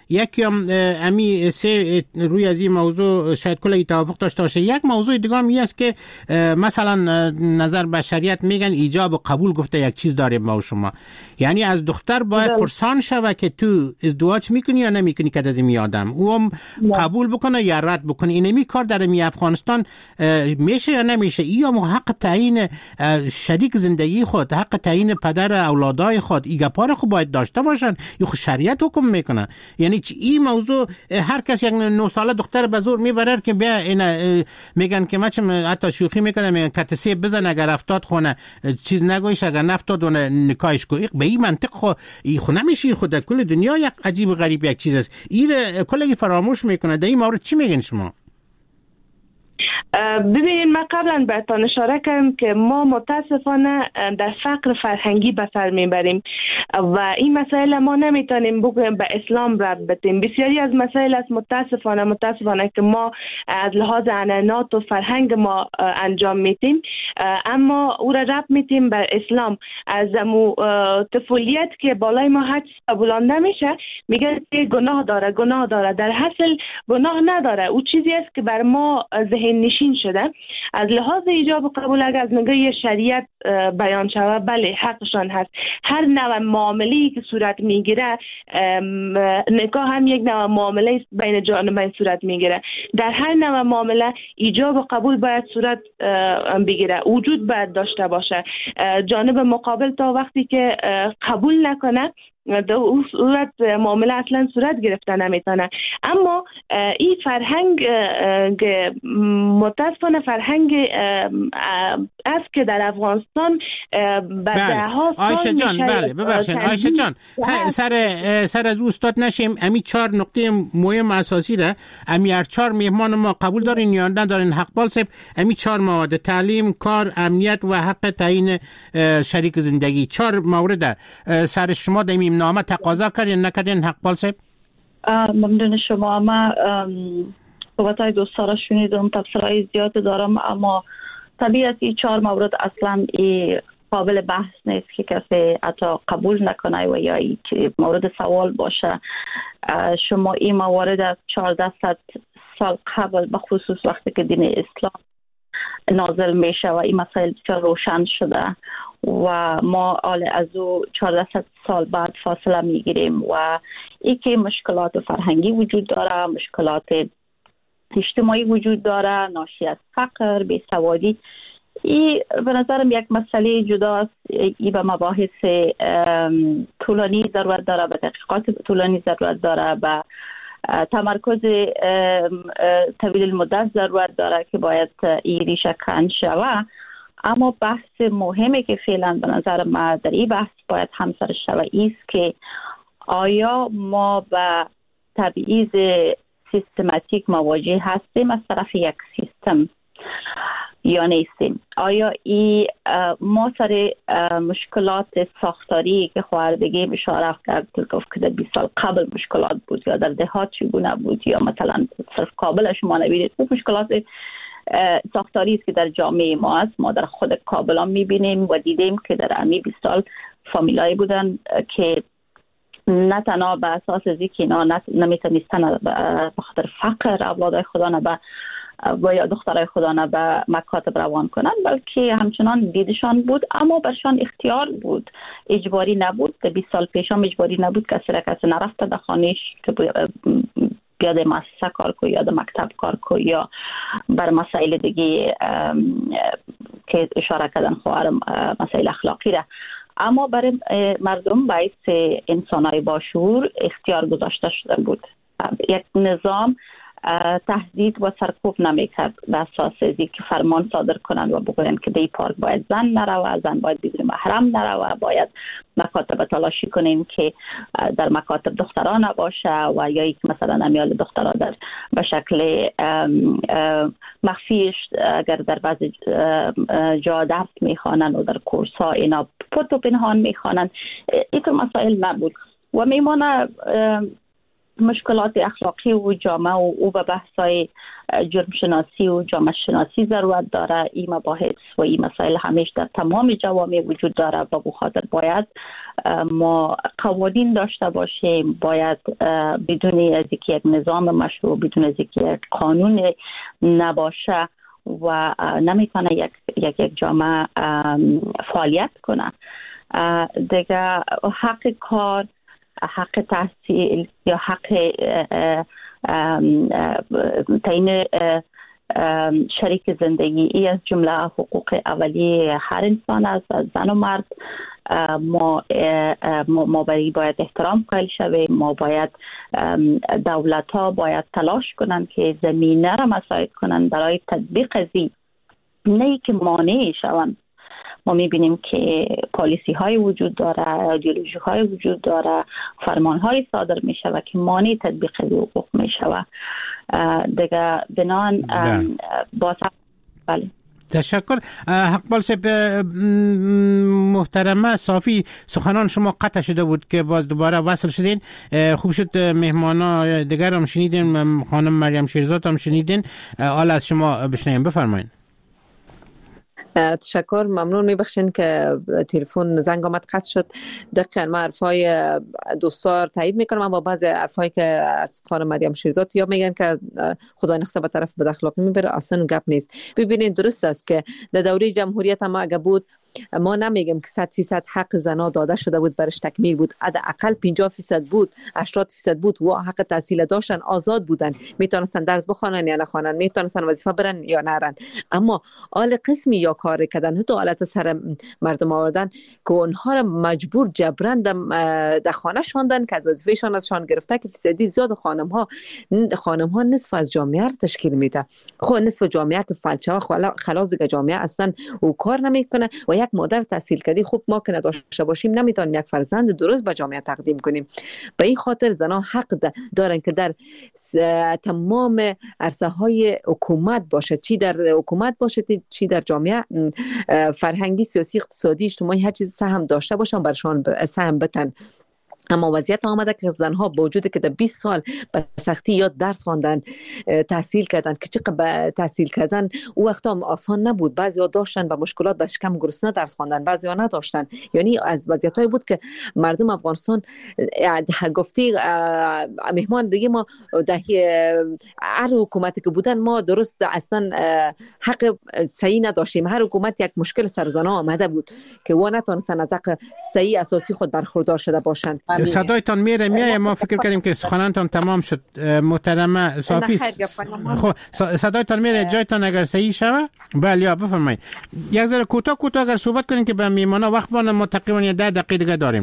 یکی هم امی سه روی از این موضوع شاید کلی توافق داشته باشه. یک موضوع دیگه هم است که مثلا نظر بشریت میگن ایجاب و قبول گفته یک چیز داریم ما و شما، یعنی از دختر باید پرسان شوه که تو ازدواج میکنی یا نمیکنی که از این آدم او هم قبول بکنه یا رد بکنه. اینمی کار در می افغانستان میشه یا نمیشه؟ ای هم حق تعیین شریک زندگی خود، حق تعیین پدر اولادای خود ایگه پار خود باید داشته باشن یا خود شریعت حکم میکنه. یعنی این موضوع هر کس یک نه ساله دختر به زور میبره که بیا اینا میگن که ما چم حتی شوخی میکنه میگن کتسی بزن اگر افتاد خونه چیز نگویش اگر نفتاد و نکایش کو. به این منطق خو ای خو نمیشه. خود کل دنیا یک عجیب و غریب یک چیز است. این کلی فراموش میکنه. در این مورد چی میگن شما؟ ببینید ما قبلا بهتان اشاره کردم که ما متاسفانه در فقر فرهنگی به سر میبریم و این مسائل ما نمیتونیم بگویم به اسلام ربط بدیم. بسیاری از مسائل است متاسفانه متاسفانه که ما از لحاظ عنعنات و فرهنگ ما انجام میدیم، اما او را ربط میدیم به اسلام. از مو طفولیت که بالای ما حد قبول نمیشه میگن که گناه داره گناه داره، در حاصل گناه نداره. او چیزی است که بر ما ذهن نشین شده. از لحاظ ایجاب و قبول اگر از نگاه شریعت بیان شود بله حقشان هست. هر نوع معامله‌ای که صورت میگیره، نکاح هم یک نوع معامله بین جانبین صورت میگیره، در هر نوع معامله ایجاب و قبول باید صورت بگیره، وجود باید داشته باشه. جانب مقابل تا وقتی که قبول نکنه در اون صورت معامله اصلا صورت گرفته نمیتونه. اما این فرهنگ متاسفانه فرهنگ است که در افغانستان بعد ها سال آیشه جان بله ببخشید آیشه جان سر سر از استاد نشیم. امی چهار نقطه مهم اساسی را امی هر چهار مهمان ما قبول دارین یا ندارین؟ حق بالسب امی چهار مواد: تعلیم، کار، امنیت و حق تعیین شریک زندگی. چهار مورد سر شما دمیم نامه تقاضا کردین نکردین حق بالسب؟ ممنون شما. ما صحبت‌های دوستا را شنیدم، تفسیرهای زیاد دارم، اما طبیعت این چهار مورد اصلا ای قابل بحث نیست که کسی حتی قبول نکنه و یا ای که مورد سوال باشه. شما این موارد از چهارده سال قبل به خصوص وقتی که دین اسلام نازل میشه و این مسائل بسیار روشن شده و ما حال از او چهارده سال بعد فاصله میگیریم و ای که مشکلات فرهنگی وجود داره، مشکلات اجتماعی وجود داره، ناشی از فقر، بیسوادی. این به نظرم یک مسئله جداست. این به مباحث طولانی ضرورت داره، به تحقیقات طولانی ضرورت داره، به تمرکز طویل المدت ضرورت داره که باید این ریشه کن شود. اما بحث مهمی که فعلا به نظر من در این بحث باید همسر شود ایست که آیا ما به تبعیض سیستماتیک مواجه هستیم از طرف یک سیستم یا نیستیم؟ آیا ای ما سر مشکلات ساختاری که خواهر بگیم اشاره کرد که در بیست سال قبل مشکلات بود یا در دهات چگونه بود یا مثلا صرف کابل شما نبینید، خوب مشکلات ساختاری است که در جامعه ما است. ما در خود کابل هم میبینیم و دیدیم که در امی بیست سال فامیلایی بودن که نه تنها به اساس از اینکه اینا نمیتونستن به خاطر فقر اولادای خدا نه به و یا دخترای خدا نه به مکاتب روان کنن، بلکه همچنان دیدشان بود اما برشان اختیار بود، اجباری نبود. در بیست سال پیش هم اجباری نبود کسی را کسی نرفته در خانهش که بیاد مؤسسه کار کو یا مکتب کار کو یا بر مسائل دیگه که اشاره کردن خواهرم مسائل اخلاقی را. اما برای مردم باعث انسانای باشعور اختیار گذاشته شده بود. یک نظام تهدید و سرکوب نمیکرد به اساس اینکه که فرمان صادر کنند و بگوین که دی پارک باید زن نروه، زن باید بدون محرم نروه، باید مکاتب تلاشی کنیم که در مکاتب دخترها نباشه و یا یک مثلا امیال دخترها در به شکل مخفیش اگر در بعض جا درس میخوانند و در کورس ها اینا پت و پنهان میخوانند. این مسائل نبود و میمانه مشکلات اخلاقی و جامعه و او به بحث‌های جرم شناسی و جامعه شناسی ضرورت داره. این مباحث و این مسائل همیشه در تمام جوامع وجود داره و به خاطر باید ما قوانین داشته باشیم، باید بدون از اینکه یک نظام مشروع، بدون از اینکه یک قانون نباشه و نمیتونه یک یک یک جامعه فعالیت کنه. دیگه حق کار، حق تحصیل یا حق تعیین شریک زندگی، ای از جمله حقوق اولیه هر انسان است، زن و مرد. ما ما باید احترام قائل شویم. ما باید دولت ها باید تلاش کنن که زمینه را مساعد کنن برای تطبیق ازی، نه که مانع شوند. ما میبینیم که پالیسی های وجود داره، ایدئولوژی های وجود داره، فرمان های صادر میشه و که مانع تطبیق حقوق میشه. دیگه بنان با بله. تشکر. حقبال صاحب محترمه صافی، سخنان شما قطع شده بود که باز دوباره وصل شدین. خوب شد مهمانا دیگر هم شنیدین، خانم مریم شیرزاد هم شنیدین. حالا از شما بشنویم، بفرمایید. تشکر، ممنون. میبخشین که تلفن زنگ آمد قطع شد. دقیقاً من حرفای دوستار تایید میکنم، اما بعضی حرفایی که از خانم مریم شیرزاد یا میگن که خدا نخسته به طرف بد اخلاقی میبره، اصلا گپ نیست. ببینید درست است که در دوره جمهوریت ما اگه بود، ما نمیگم که صد فیصد حق زنا داده شده بود، برش تکمیل بود، حداقل پنجاه فیصد بود، هشتاد فیصد بود و حق تحصیل داشتن، آزاد بودن، میتونستن درس بخونن یا نخونن، میتونستن وظیفه برن یا نرن. اما آل قسمی یا کار کردن، تو حالت سر مردم آوردن که اونها را مجبور جبران در خانه شوندن که از وظیفهشان ازشان گرفته که فیصدی زیاد خانم ها خانم ها نصف از جامعه را تشکیل میده. خب نصف جامعه که فلچه ها خلاص دیگه جامعه اصلا او کار نمیکنه و یک مادر تحصیل کردی خوب ما که نداشته باشیم نمیتونیم یک فرزند درست به جامعه تقدیم کنیم. به این خاطر زنان حق دارن که در تمام عرصه های حکومت باشه، چی در حکومت باشه چی در جامعه فرهنگی، سیاسی، اقتصادی، اجتماعی، هر چیز سهم داشته باشن، برشان سهم بتن. اما وضعیت آمده که زنها با وجود که در بیست سال به سختی یاد درس خواندن، تحصیل کردن، که چقدر تحصیل کردن او وقت هم آسان نبود. بعضیا داشتن با مشکلات به شکم گرسنه درس خواندن، بعضیا نداشتن. یعنی از وضعیتایی بود که مردم افغانستان گفتی مهمان دیگه ما در هر حکومتی که بودن ما درست اصلا حق صحیح نداشتیم. هر حکومت یک مشکل سر زنها آمده بود که و نتونستن از حق صحیح اساسی خود برخوردار شده باشند. صدایتان میره میایه، ما فکر کردیم که سخنانتان تمام شد. محترمه صافی، خب صدایتان میره، جایتان اگر صحیح شوه بله یا بفرمایید. یک ذره کوتاه کوتاه اگر صحبت کنین که به میمانا وقت بانه. ما تقریبا ده دقیقه دیگه داریم.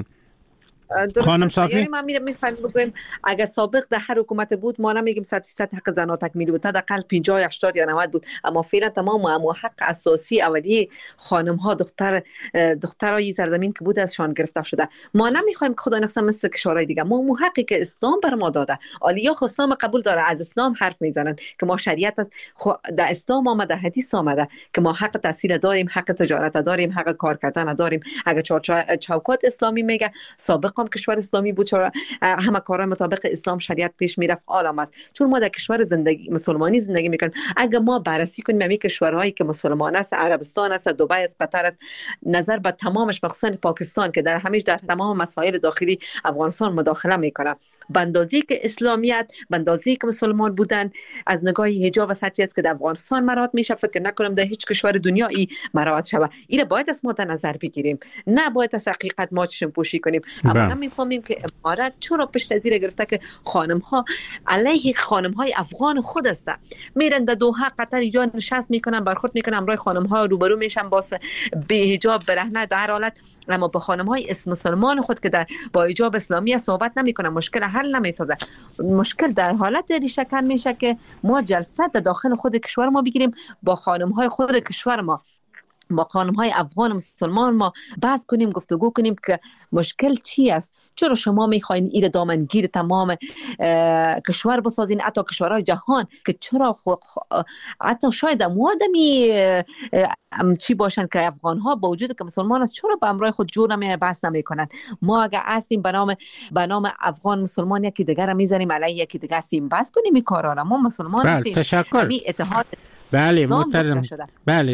خانم صافی، یعنی ما میرم میفهمیم بگویم اگر سابق در هر حکومت بود ما نمیگیم صد فیصد حق زنان تکمیل بود، حداقل پنجاه هشتاد یا نود بود. اما فعلا تمام اما حق اساسی اولیه خانم ها، دختر دخترای زرزمین که بود ازشان گرفته شده. ما نمیخوایم که خدا نخسته مثل کشورهای دیگه. ما مو حقی که اسلام بر ما داده، عالیا اسلام قبول داره، از اسلام حرف میزنن که ما شریعت است، در اسلام آمده، حدیث آمده که ما حق تحصیل داریم، حق تجارت داریم، حق کار کردن داریم. اگر چوکات اسلامی میگه سابق هم کشور اسلامی بود، چرا همه کارا مطابق اسلام شریعت پیش میرفت عالم است. چون ما در کشور زندگی مسلمانی زندگی میکنیم. اگر ما بررسی کنیم همین کشورهایی که مسلمان است، عربستان است، دبی است، قطر است، نظر به تمامش مخصوصا پاکستان که در همیشه در تمام مسائل داخلی افغانستان مداخله میکنه، بندازی که اسلامیت، بندازی که مسلمان بودن از نگاه حجاب و سچی است که در افغانستان مراعات میشه، فکر نکنم در هیچ کشور دنیایی مراعات شود. این باید از ما در نظر بگیریم، نه باید از حقیقت ما چشم پوشی کنیم. اما نمیفهمیم که امارات چرا پشت از این گرفته که خانم ها علیه خانم های افغان خود است، میرن در دوحه قطر یا نشست میکنن، برخورد میکنن، امرای خانم ها روبرو میشن با به حجاب برهنه در حالت، اما با خانم های اسم مسلمان خود که در با حجاب اسلامی صحبت نمیکنن، مشکل حل نمیسازه. مشکل در حالت ریشه‌کن میشه که ما جلسه در داخل خود کشور ما بگیریم با خانم های خود کشور ما با خانم های افغان مسلمان ما بحث کنیم، گفتگو کنیم که مشکل چی است، چرا شما میخواین این دامنگیر تمام کشور بسازین، حتی کشورهای جهان، که چرا خو... حتی شاید موادمی چی باشن که افغان ها با وجود که مسلمان است چرا به امرای خود جور نمی بحث نمی کنن. ما اگر هستیم به نام به نام افغان مسلمان یکی دیگر میزنیم علیه یکی دیگر هستیم، بحث کنیم این کارا را. ما مسلمان هستیم. تشکر. اتحاد بله محترم. بله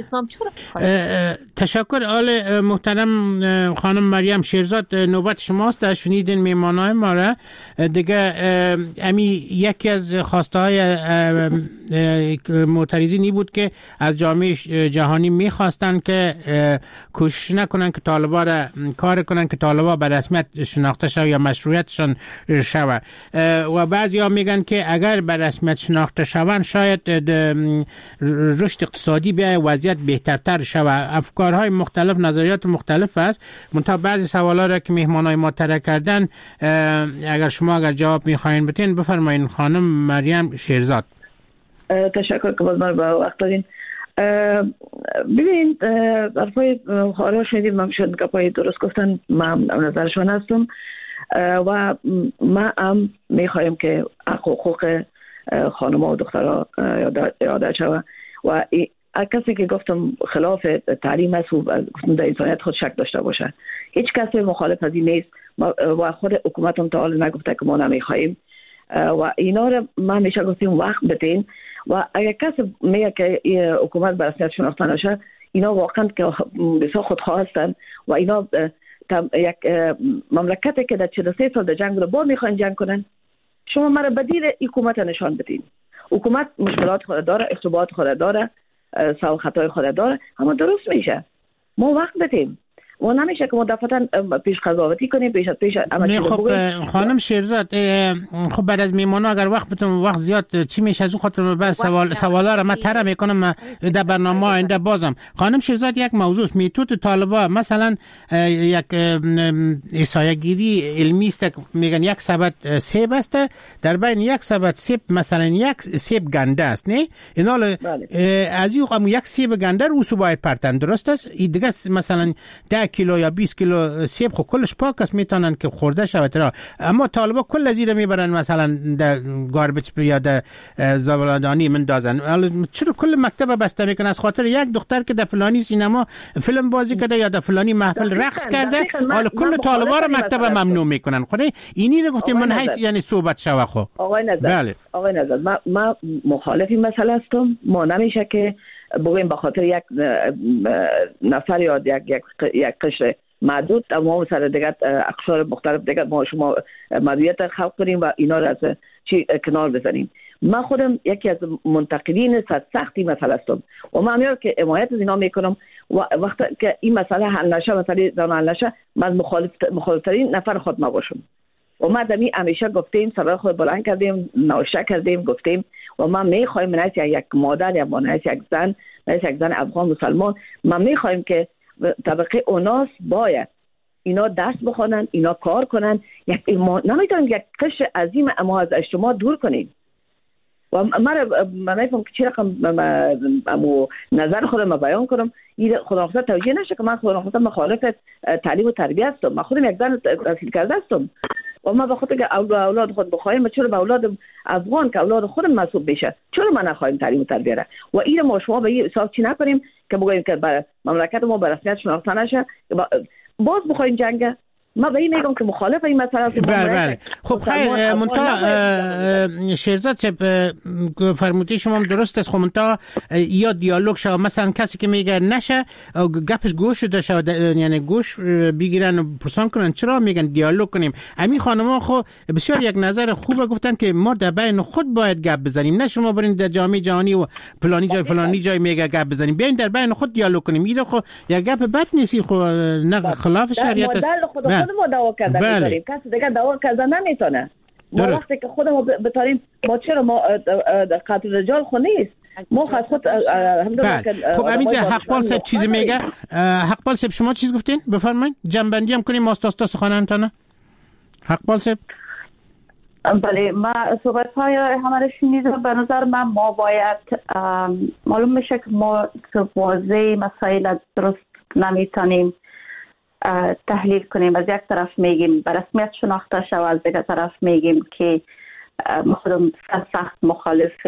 تشکر. آل محترم خانم مریم شیرزاد، نوبت شماست. در شنیدین میمانای ما را دیگه. امی یکی از خواسته های معترضین این بود که از جامعه جهانی میخواستن که کوشش نکنن که طالبا را کار کنن که طالبا به رسمیت شناخته شود یا مشروعیتشان شود، و بعضی ها میگن که اگر به رسمیت شناخته شون شاید رشد اقتصادی بیاید، وضعیت بهترتر شود. افکارهای مختلف، نظریات مختلف است. منتها بعضی سوالا را که مهمانای ما طرح کردن اگر شما اگر جواب میخواین بتین بفرمایین. خانم مریم شیرزاد. تشکر که باز من با وقت دادین. ببینید حرفای خارا شنیدیم، من شد که پای درست گفتن، من نظرشان هستم و ما هم میخوایم که حقوق خانم و دخترها یاد شود و کسی که گفتم خلاف تعلیم است و گفتم در انسانیت خود شک داشته باشه. هیچ کسی مخالف از این نیست و خود حکومت هم تا حال نگفته که ما نمیخوایم و اینا رو ما همیشه گفتیم وقت بدین و اگر کسی میگه که حکومت به رسمیت شناخته نشه، اینا واقعا که بسیار خودخواه هستن و اینا یک مملکتی که در چهل و سه سال در جنگ بوده با میخوان جنگ کنن. شما مرا بدیل حکومت نشان بدین. حکومت مشکلات خود داره، اختبارات خود داره، سو خطای خود داره، اما درست میشه. ما وقت بدیم و نمیشه که مدافعتاً پیش قضاوتی کنیم، پیش از پیش نه. خب خانم شیرزاد، خب بعد از میمانو اگر وقت بتون وقت زیاد چی میشه از اون خاطر بعد سوال سوالا رو من طرح میکنم در برنامه آینده. بازم خانم شیرزاد یک موضوع میتود طالبا مثلا یک احصایه گیری علمی است، میگن یک سبد سیب است، در بین یک سبد سیب مثلا یک سیب گنده است، نه اینا از این یک سیب گنده رو سو باید پرتن، درست است؟ این دیگه مثلا ده کیلو یا بیست کیلو سیب خو کلش پاک است، میتونن که خورده شود را، اما طالبا کل از این میبرن مثلا در گاربیج یا در زباله‌دانی مندازن. چرا کل مکتب بسته میکنن از خاطر یک دختر که در فلانی سینما فیلم بازی کرده یا در فلانی محفل رقص کرده؟ حالا کل طالبا رو مکتب ممنوع میکنن. خود اینی رو گفتیم من حیث یعنی صحبت شوه. خو آقای نظر بله. آقای نظر ما, ما مخالف این مسئله هستم. ما نمیشه که بگویم به خاطر یک نفر یا یک یک یک قشر محدود اما مثلا دیگه اقشار مختلف دیگه ما شما مدیریت خلق کنیم و اینا را از چی کنار بزنیم. من خودم یکی از منتقدین سختی مسئله هستم و من میگم که حمایت از اینا میکنم و وقتی که این مسئله حل نشه، مسئله زن حل نشه، من مخالف مخالفترین نفر خود ما باشم و ما دمی همیشه گفتیم، سبب خود بلند کردیم، نوشته کردیم، گفتیم و ما میخوایم من یک مادر یا من یک زن، من یک زن افغان مسلمان، ما میخوایم که طبقه اوناس باید اینا درس بخونن، اینا کار کنن. یک نمیتونیم یک قشر عظیم اما از اجتماع دور کنیم و من من نمیفهم که چی رقم امو نظر خودم بیان کنم. این خدا نخواهد توجیه نشه که من خدا نخواهد مخالف تعلیم و تربیت هستم. من خودم یک زن تحصیل کرده هستم و ما بخاطر که اولاد خود بخوایم، چرا به اولاد افغان که اولاد خودم محسوب بشه چرا ما نخواهیم تعلیم و تربیت را؟ و این ما شما به این حساب چی نکنیم که بگوییم که برای مملکت ما به رسمیت شناخته نشه، باز بخوایم جنگ. ما به این میگم که مخالف این مسئله است. بله بله. خب خیر، منتها شیرزاد چه فرمودی شما درست است. خب منتها یا دیالوگ شو، مثلا کسی که میگه نشه گپش گوش شده شو، یعنی گوش بگیرن و پرسان کنن چرا میگن دیالوگ کنیم. همین خانم‌ها خو بسیار یک نظر خوبه گفتن که ما در بین خود باید گپ بزنیم، نه شما برین در جامعه جهانی و فلانی جای فلانی جای میگه گپ بزنیم، بیاین در بین خود دیالوگ کنیم. این خو یک گپ بد نیست، خو نه خلاف شریعت است. خودمو دعوا کردن می‌ذاریم، کسی دیگه دعوا کردن نمیتونه. ما وقتی که خودمو بتاریم ما چرا ما قاتل رجال خو نیست، ما خاص خود الحمدلله. خب همینجا حقپال صاحب چیزی میگه. حقپال صاحب شما چیز گفتین، بفرمایید جنبندی هم کنیم ماستاستا سخنانتونه. حقپال صاحب بله، ما صحبت های همه را شنیدم. به نظر من ما باید معلوم میشه که ما واضح مسائل درست نمیتونیم تحلیل کنیم. از یک طرف میگیم به رسمیت شناخته شود، از دیگر طرف میگیم که ما خودم سخت مخالف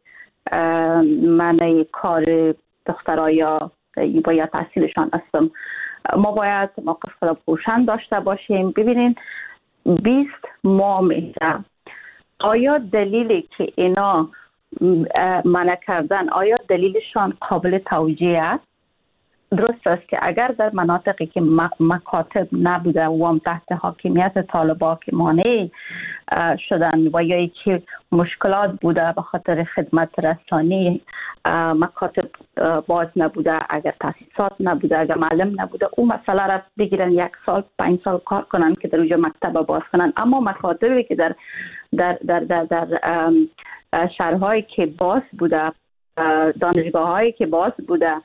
منع کار دخترها یا باید تحصیلشان هستم. ما باید موقف خود روشن داشته باشیم. ببینین بیست ماه میشه، آیا دلیلی که اینا منع کردن آیا دلیلشان قابل توجیه است؟ درست است که اگر در مناطقی که مکاتب نبوده و هم تحت حاکمیت طالبان که مانع شدن و یا که مشکلات بوده به خاطر خدمت رسانی، مکاتب باز نبوده، اگر تاسیسات نبوده، اگر معلم نبوده، اون مسئله را بگیرن یک سال پنج سال کار کنن که در اونجا مکتب باز کنن. اما مکاتبی که در در در در, در شهرهایی که باز بوده، دانشگاه هایی که باز بوده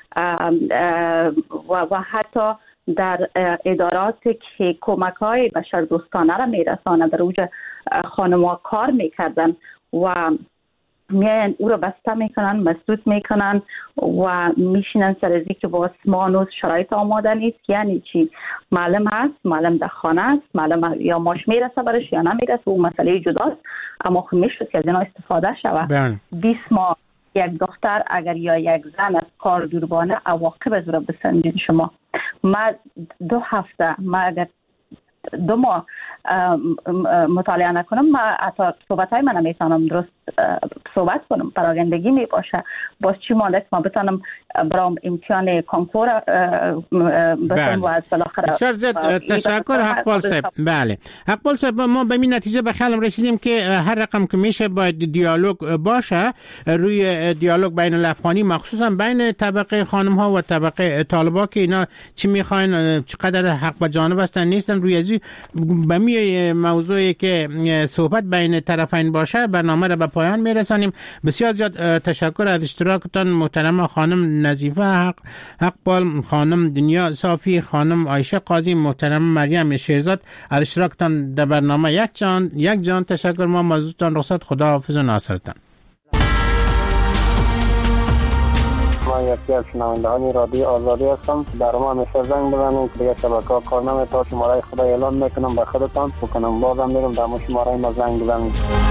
و, و حتی در اداراتی که کمک های بشردوستانه را میرسانه، در اوجه خانم ها کار میکردن و میان او را بسته میکنن، مسدود میکنن و میشینن سر ازی که باز ما هنوز شرایط آماده نیست. یعنی چی؟ معلم هست، معلم در خانه است، معلم یا ماش میرسه برش یا نمیرسه، او مسئله جداست، اما خب میشد که از اینا استفاده شود. بیست ماه یک دختر اگر یا یک زن از کار دوربانه، عواقب از را بسنجید شما. ما دو هفته ما اگر دو ماه مطالعه نکنم، ما حتی صحبت های من نمیتونم درست صحبت کنم، پراگندگی می باشه. باز چی مانده که ما بتانم برام امتحان کنکور بسیم و از بالاخره. بسیار زیاد تشکر حقبال صاحب. بله حقبال صاحب، ما به این نتیجه به خیالم رسیدیم که هر رقم که میشه باید دیالوگ باشه، روی دیالوگ بین الافغانی مخصوصا بین طبقه خانم ها و طبقه طالبا که اینا چی میخواین، چقدر حق به جانب هستن نیستن. روی ازی به می موضوعی که صحبت بین طرفین باشه برنامه را به پایان میرسانیم. بسیار زیاد تشکر از اشتراکتان محترم خانم نظیفه حق حقبال، خانم دنیا صافی، خانم عایشه قاضی، محترم مریم شیرزاد از اشتراکتان در برنامه. یک جان یک جان تشکر. ما موضوعتان رخصت، خدا حافظ و ناصرتان. ما یکی از شنوندگان رادیو آزادی هستم. در ما همیشه زنگ بزنید که دیگه شبکه ها کار نمی‌کنه. شماره خدا اعلان میکنم به خودتان بکنم، بازم میرم در مو شماره ما زنگ بزنید.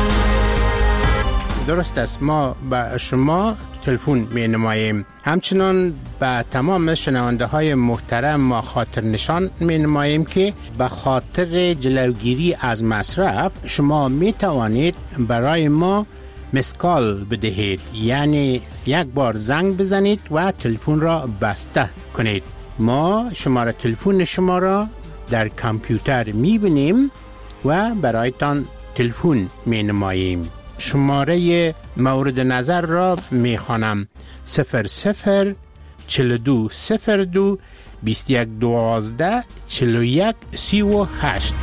درست است، ما به شما تلفن می نماییم. همچنان به تمام شنونده های محترم ما خاطر نشان می نماییم که به خاطر جلوگیری از مصرف شما می توانید برای ما مسکال بدهید، یعنی یک بار زنگ بزنید و تلفن را بسته کنید. ما شماره تلفن شما را در کامپیوتر می بینیم و برایتان تلفن می نماییم. شماره مورد نظر را می خوانم: صفر صفر چل دو صفر دو بیست یک دوازده چل یک سی و هشت.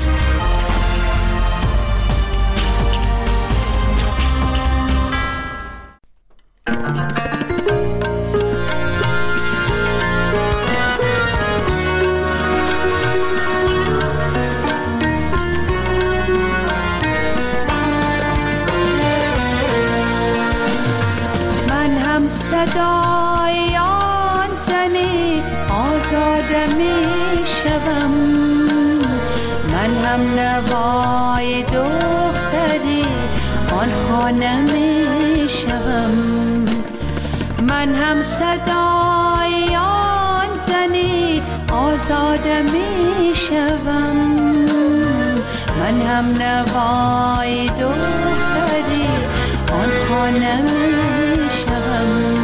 صدای آن زنی آزاده می شوم، من هم نوای دختری آن خانه می شوم، من هم صدای آن زنی آزاده می شوم، من هم نوای دختری آن خانه می شوم.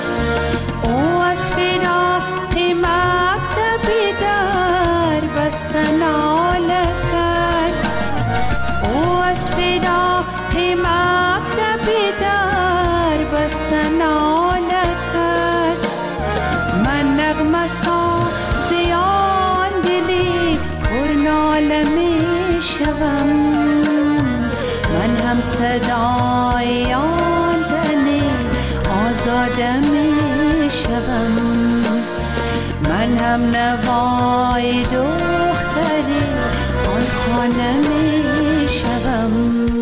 ناله کرد او از فراق مبدأ بیدار بسته ناله کرد، من نغمه سازی آن دلی پر ناله می شوم، من هم صدای آن زنی آزاده می شوم، من هم نوای دختری آن خانه می شوم.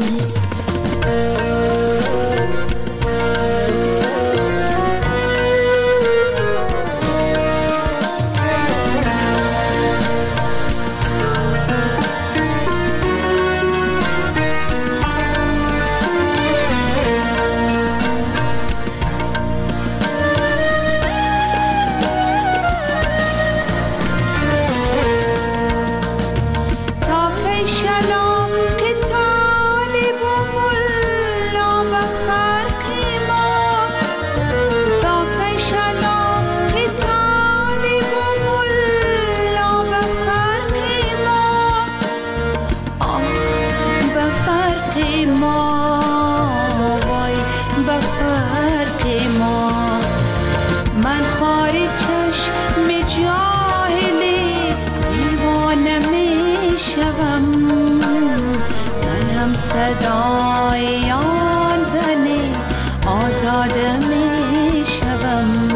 ما وای به فرق ما من خاری چشم جاهلی دیوانه می شوم من هم صدای آن زنی آزاده می شوم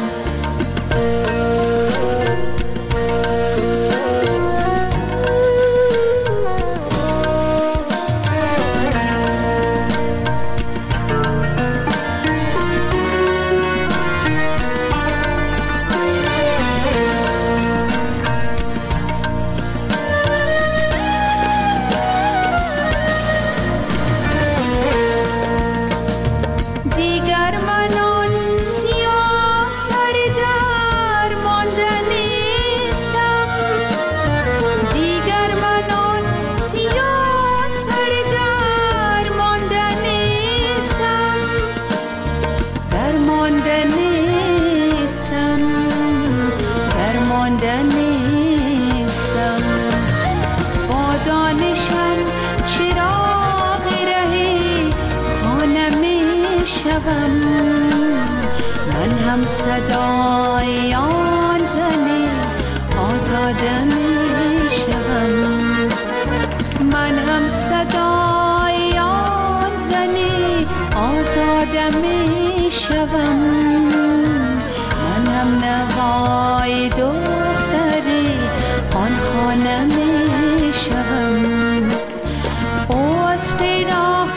من هم صدای آن زنی آزاده می شوم من هم صدای آن زنی آزاده می شوم من هم نوای دختری آن خانه می شوم او از فراق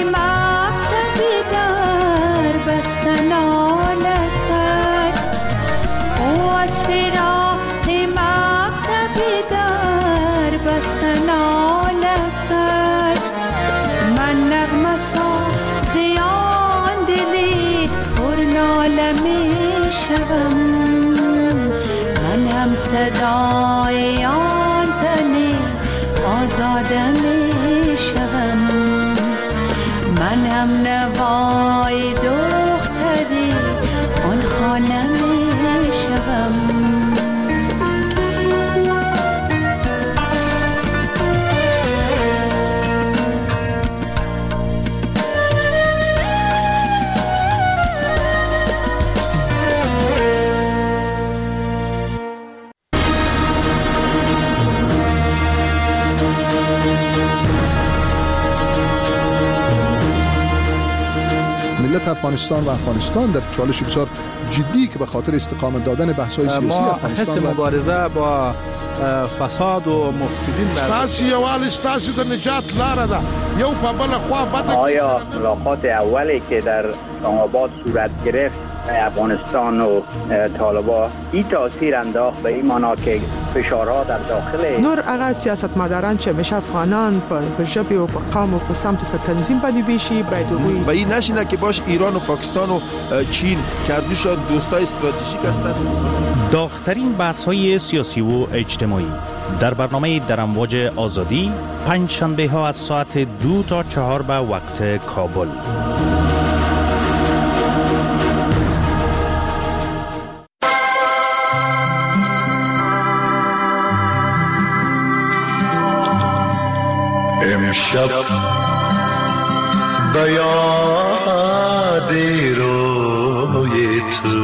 مکتبی در بستن آله کرد او از فراق مکتبی در بستن آله کرد من نغمه ساز آن دلی پر ناله می شوم من هم صدای آن زنی آزاده می شوم من هم نوای دختری آن خانه می شوم ملت افغانستان و افغانستان در چالش بسیار جدی که به خاطر استقامت دادن بحث‌های سیاسی ما افغانستان حس مبارزه با فساد و مفسدین ستاسي یوال ستاسي د نجات لاره ده یو په بل خوا بده آیا ملاقات اولی که در اسلام آباد صورت گرفت افغانستان و طالبان این تاثیر انداخت به این معنا که فشارها در داخل نور هغه سیاستمداران چې همیشه افغانان په ژبه او په قوم او په سمت په تنظیم باندې بشي باید وي و این نشینه که باش ایران و پاکستان و چین کردوشان دوستای استراتژیک هستند. داغ‌ترین بحث‌های سیاسی و اجتماعی در برنامه در امواج آزادی پنج شنبه ها از ساعت دو تا چهار به وقت کابل. امشب به یاد روی تو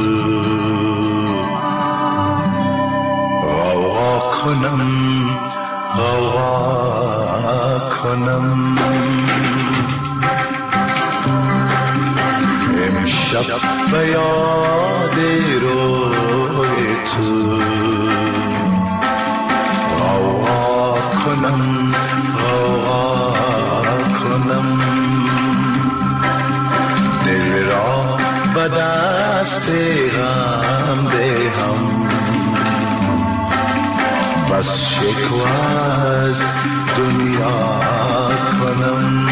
غوغا کنم غوغا کنم امشب به یاد روی تو غوغا کنم غوغا کنم دل را به دست غم دهم بس شکوه از دنیا کنم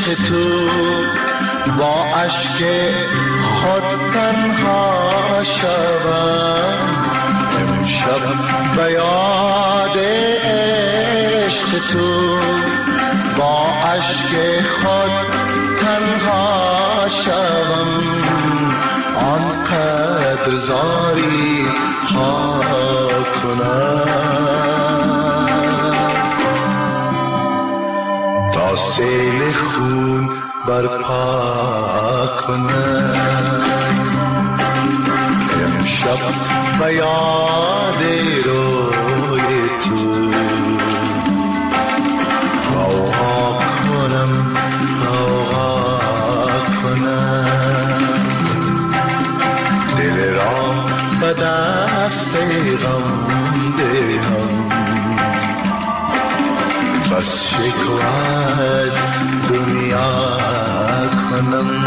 عشق تو با اشک خود تنها شوم امشب به یاد عشق تو با اشک خود تنها شوم آنقدر زاری ها کنم تا سیل خون برپا کنم امشب به یاد روی تو هوا کنم هوا کنم دل را به دست غم دهم بس شکوه از دنیا کنم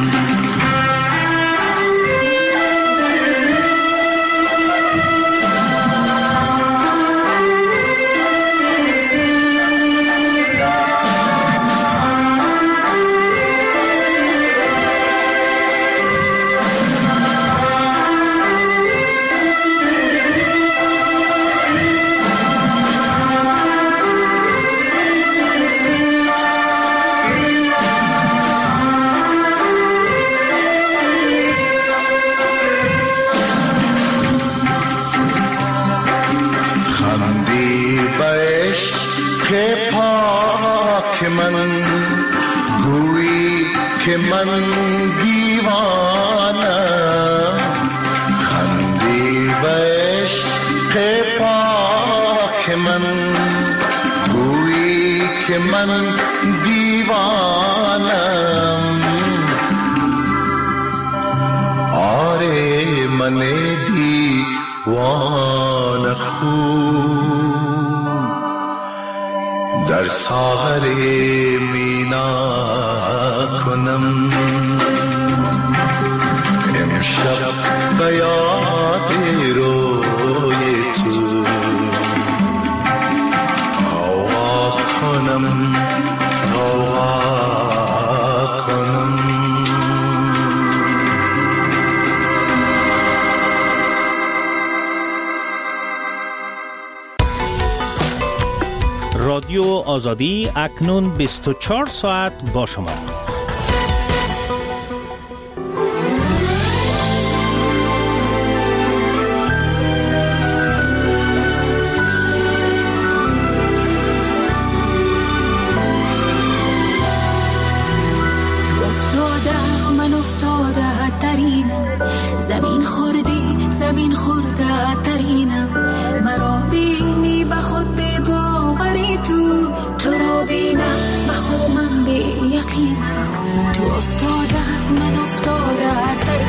که من دیوانم خندی به عشق پاک من گویی که من دیوانم آره من دیوان خون در ساغر مینا کنم امشب به یاد روی تو هوا کنم هوا کنم رادیو آزادی اکنون بیست و چهار ساعت با شما. زمین خوردی زمین خورده ترینم مرا بینی به خود به باوری تو تو را بینم به خود من به یقینم تو افتاده من افتاده ترینم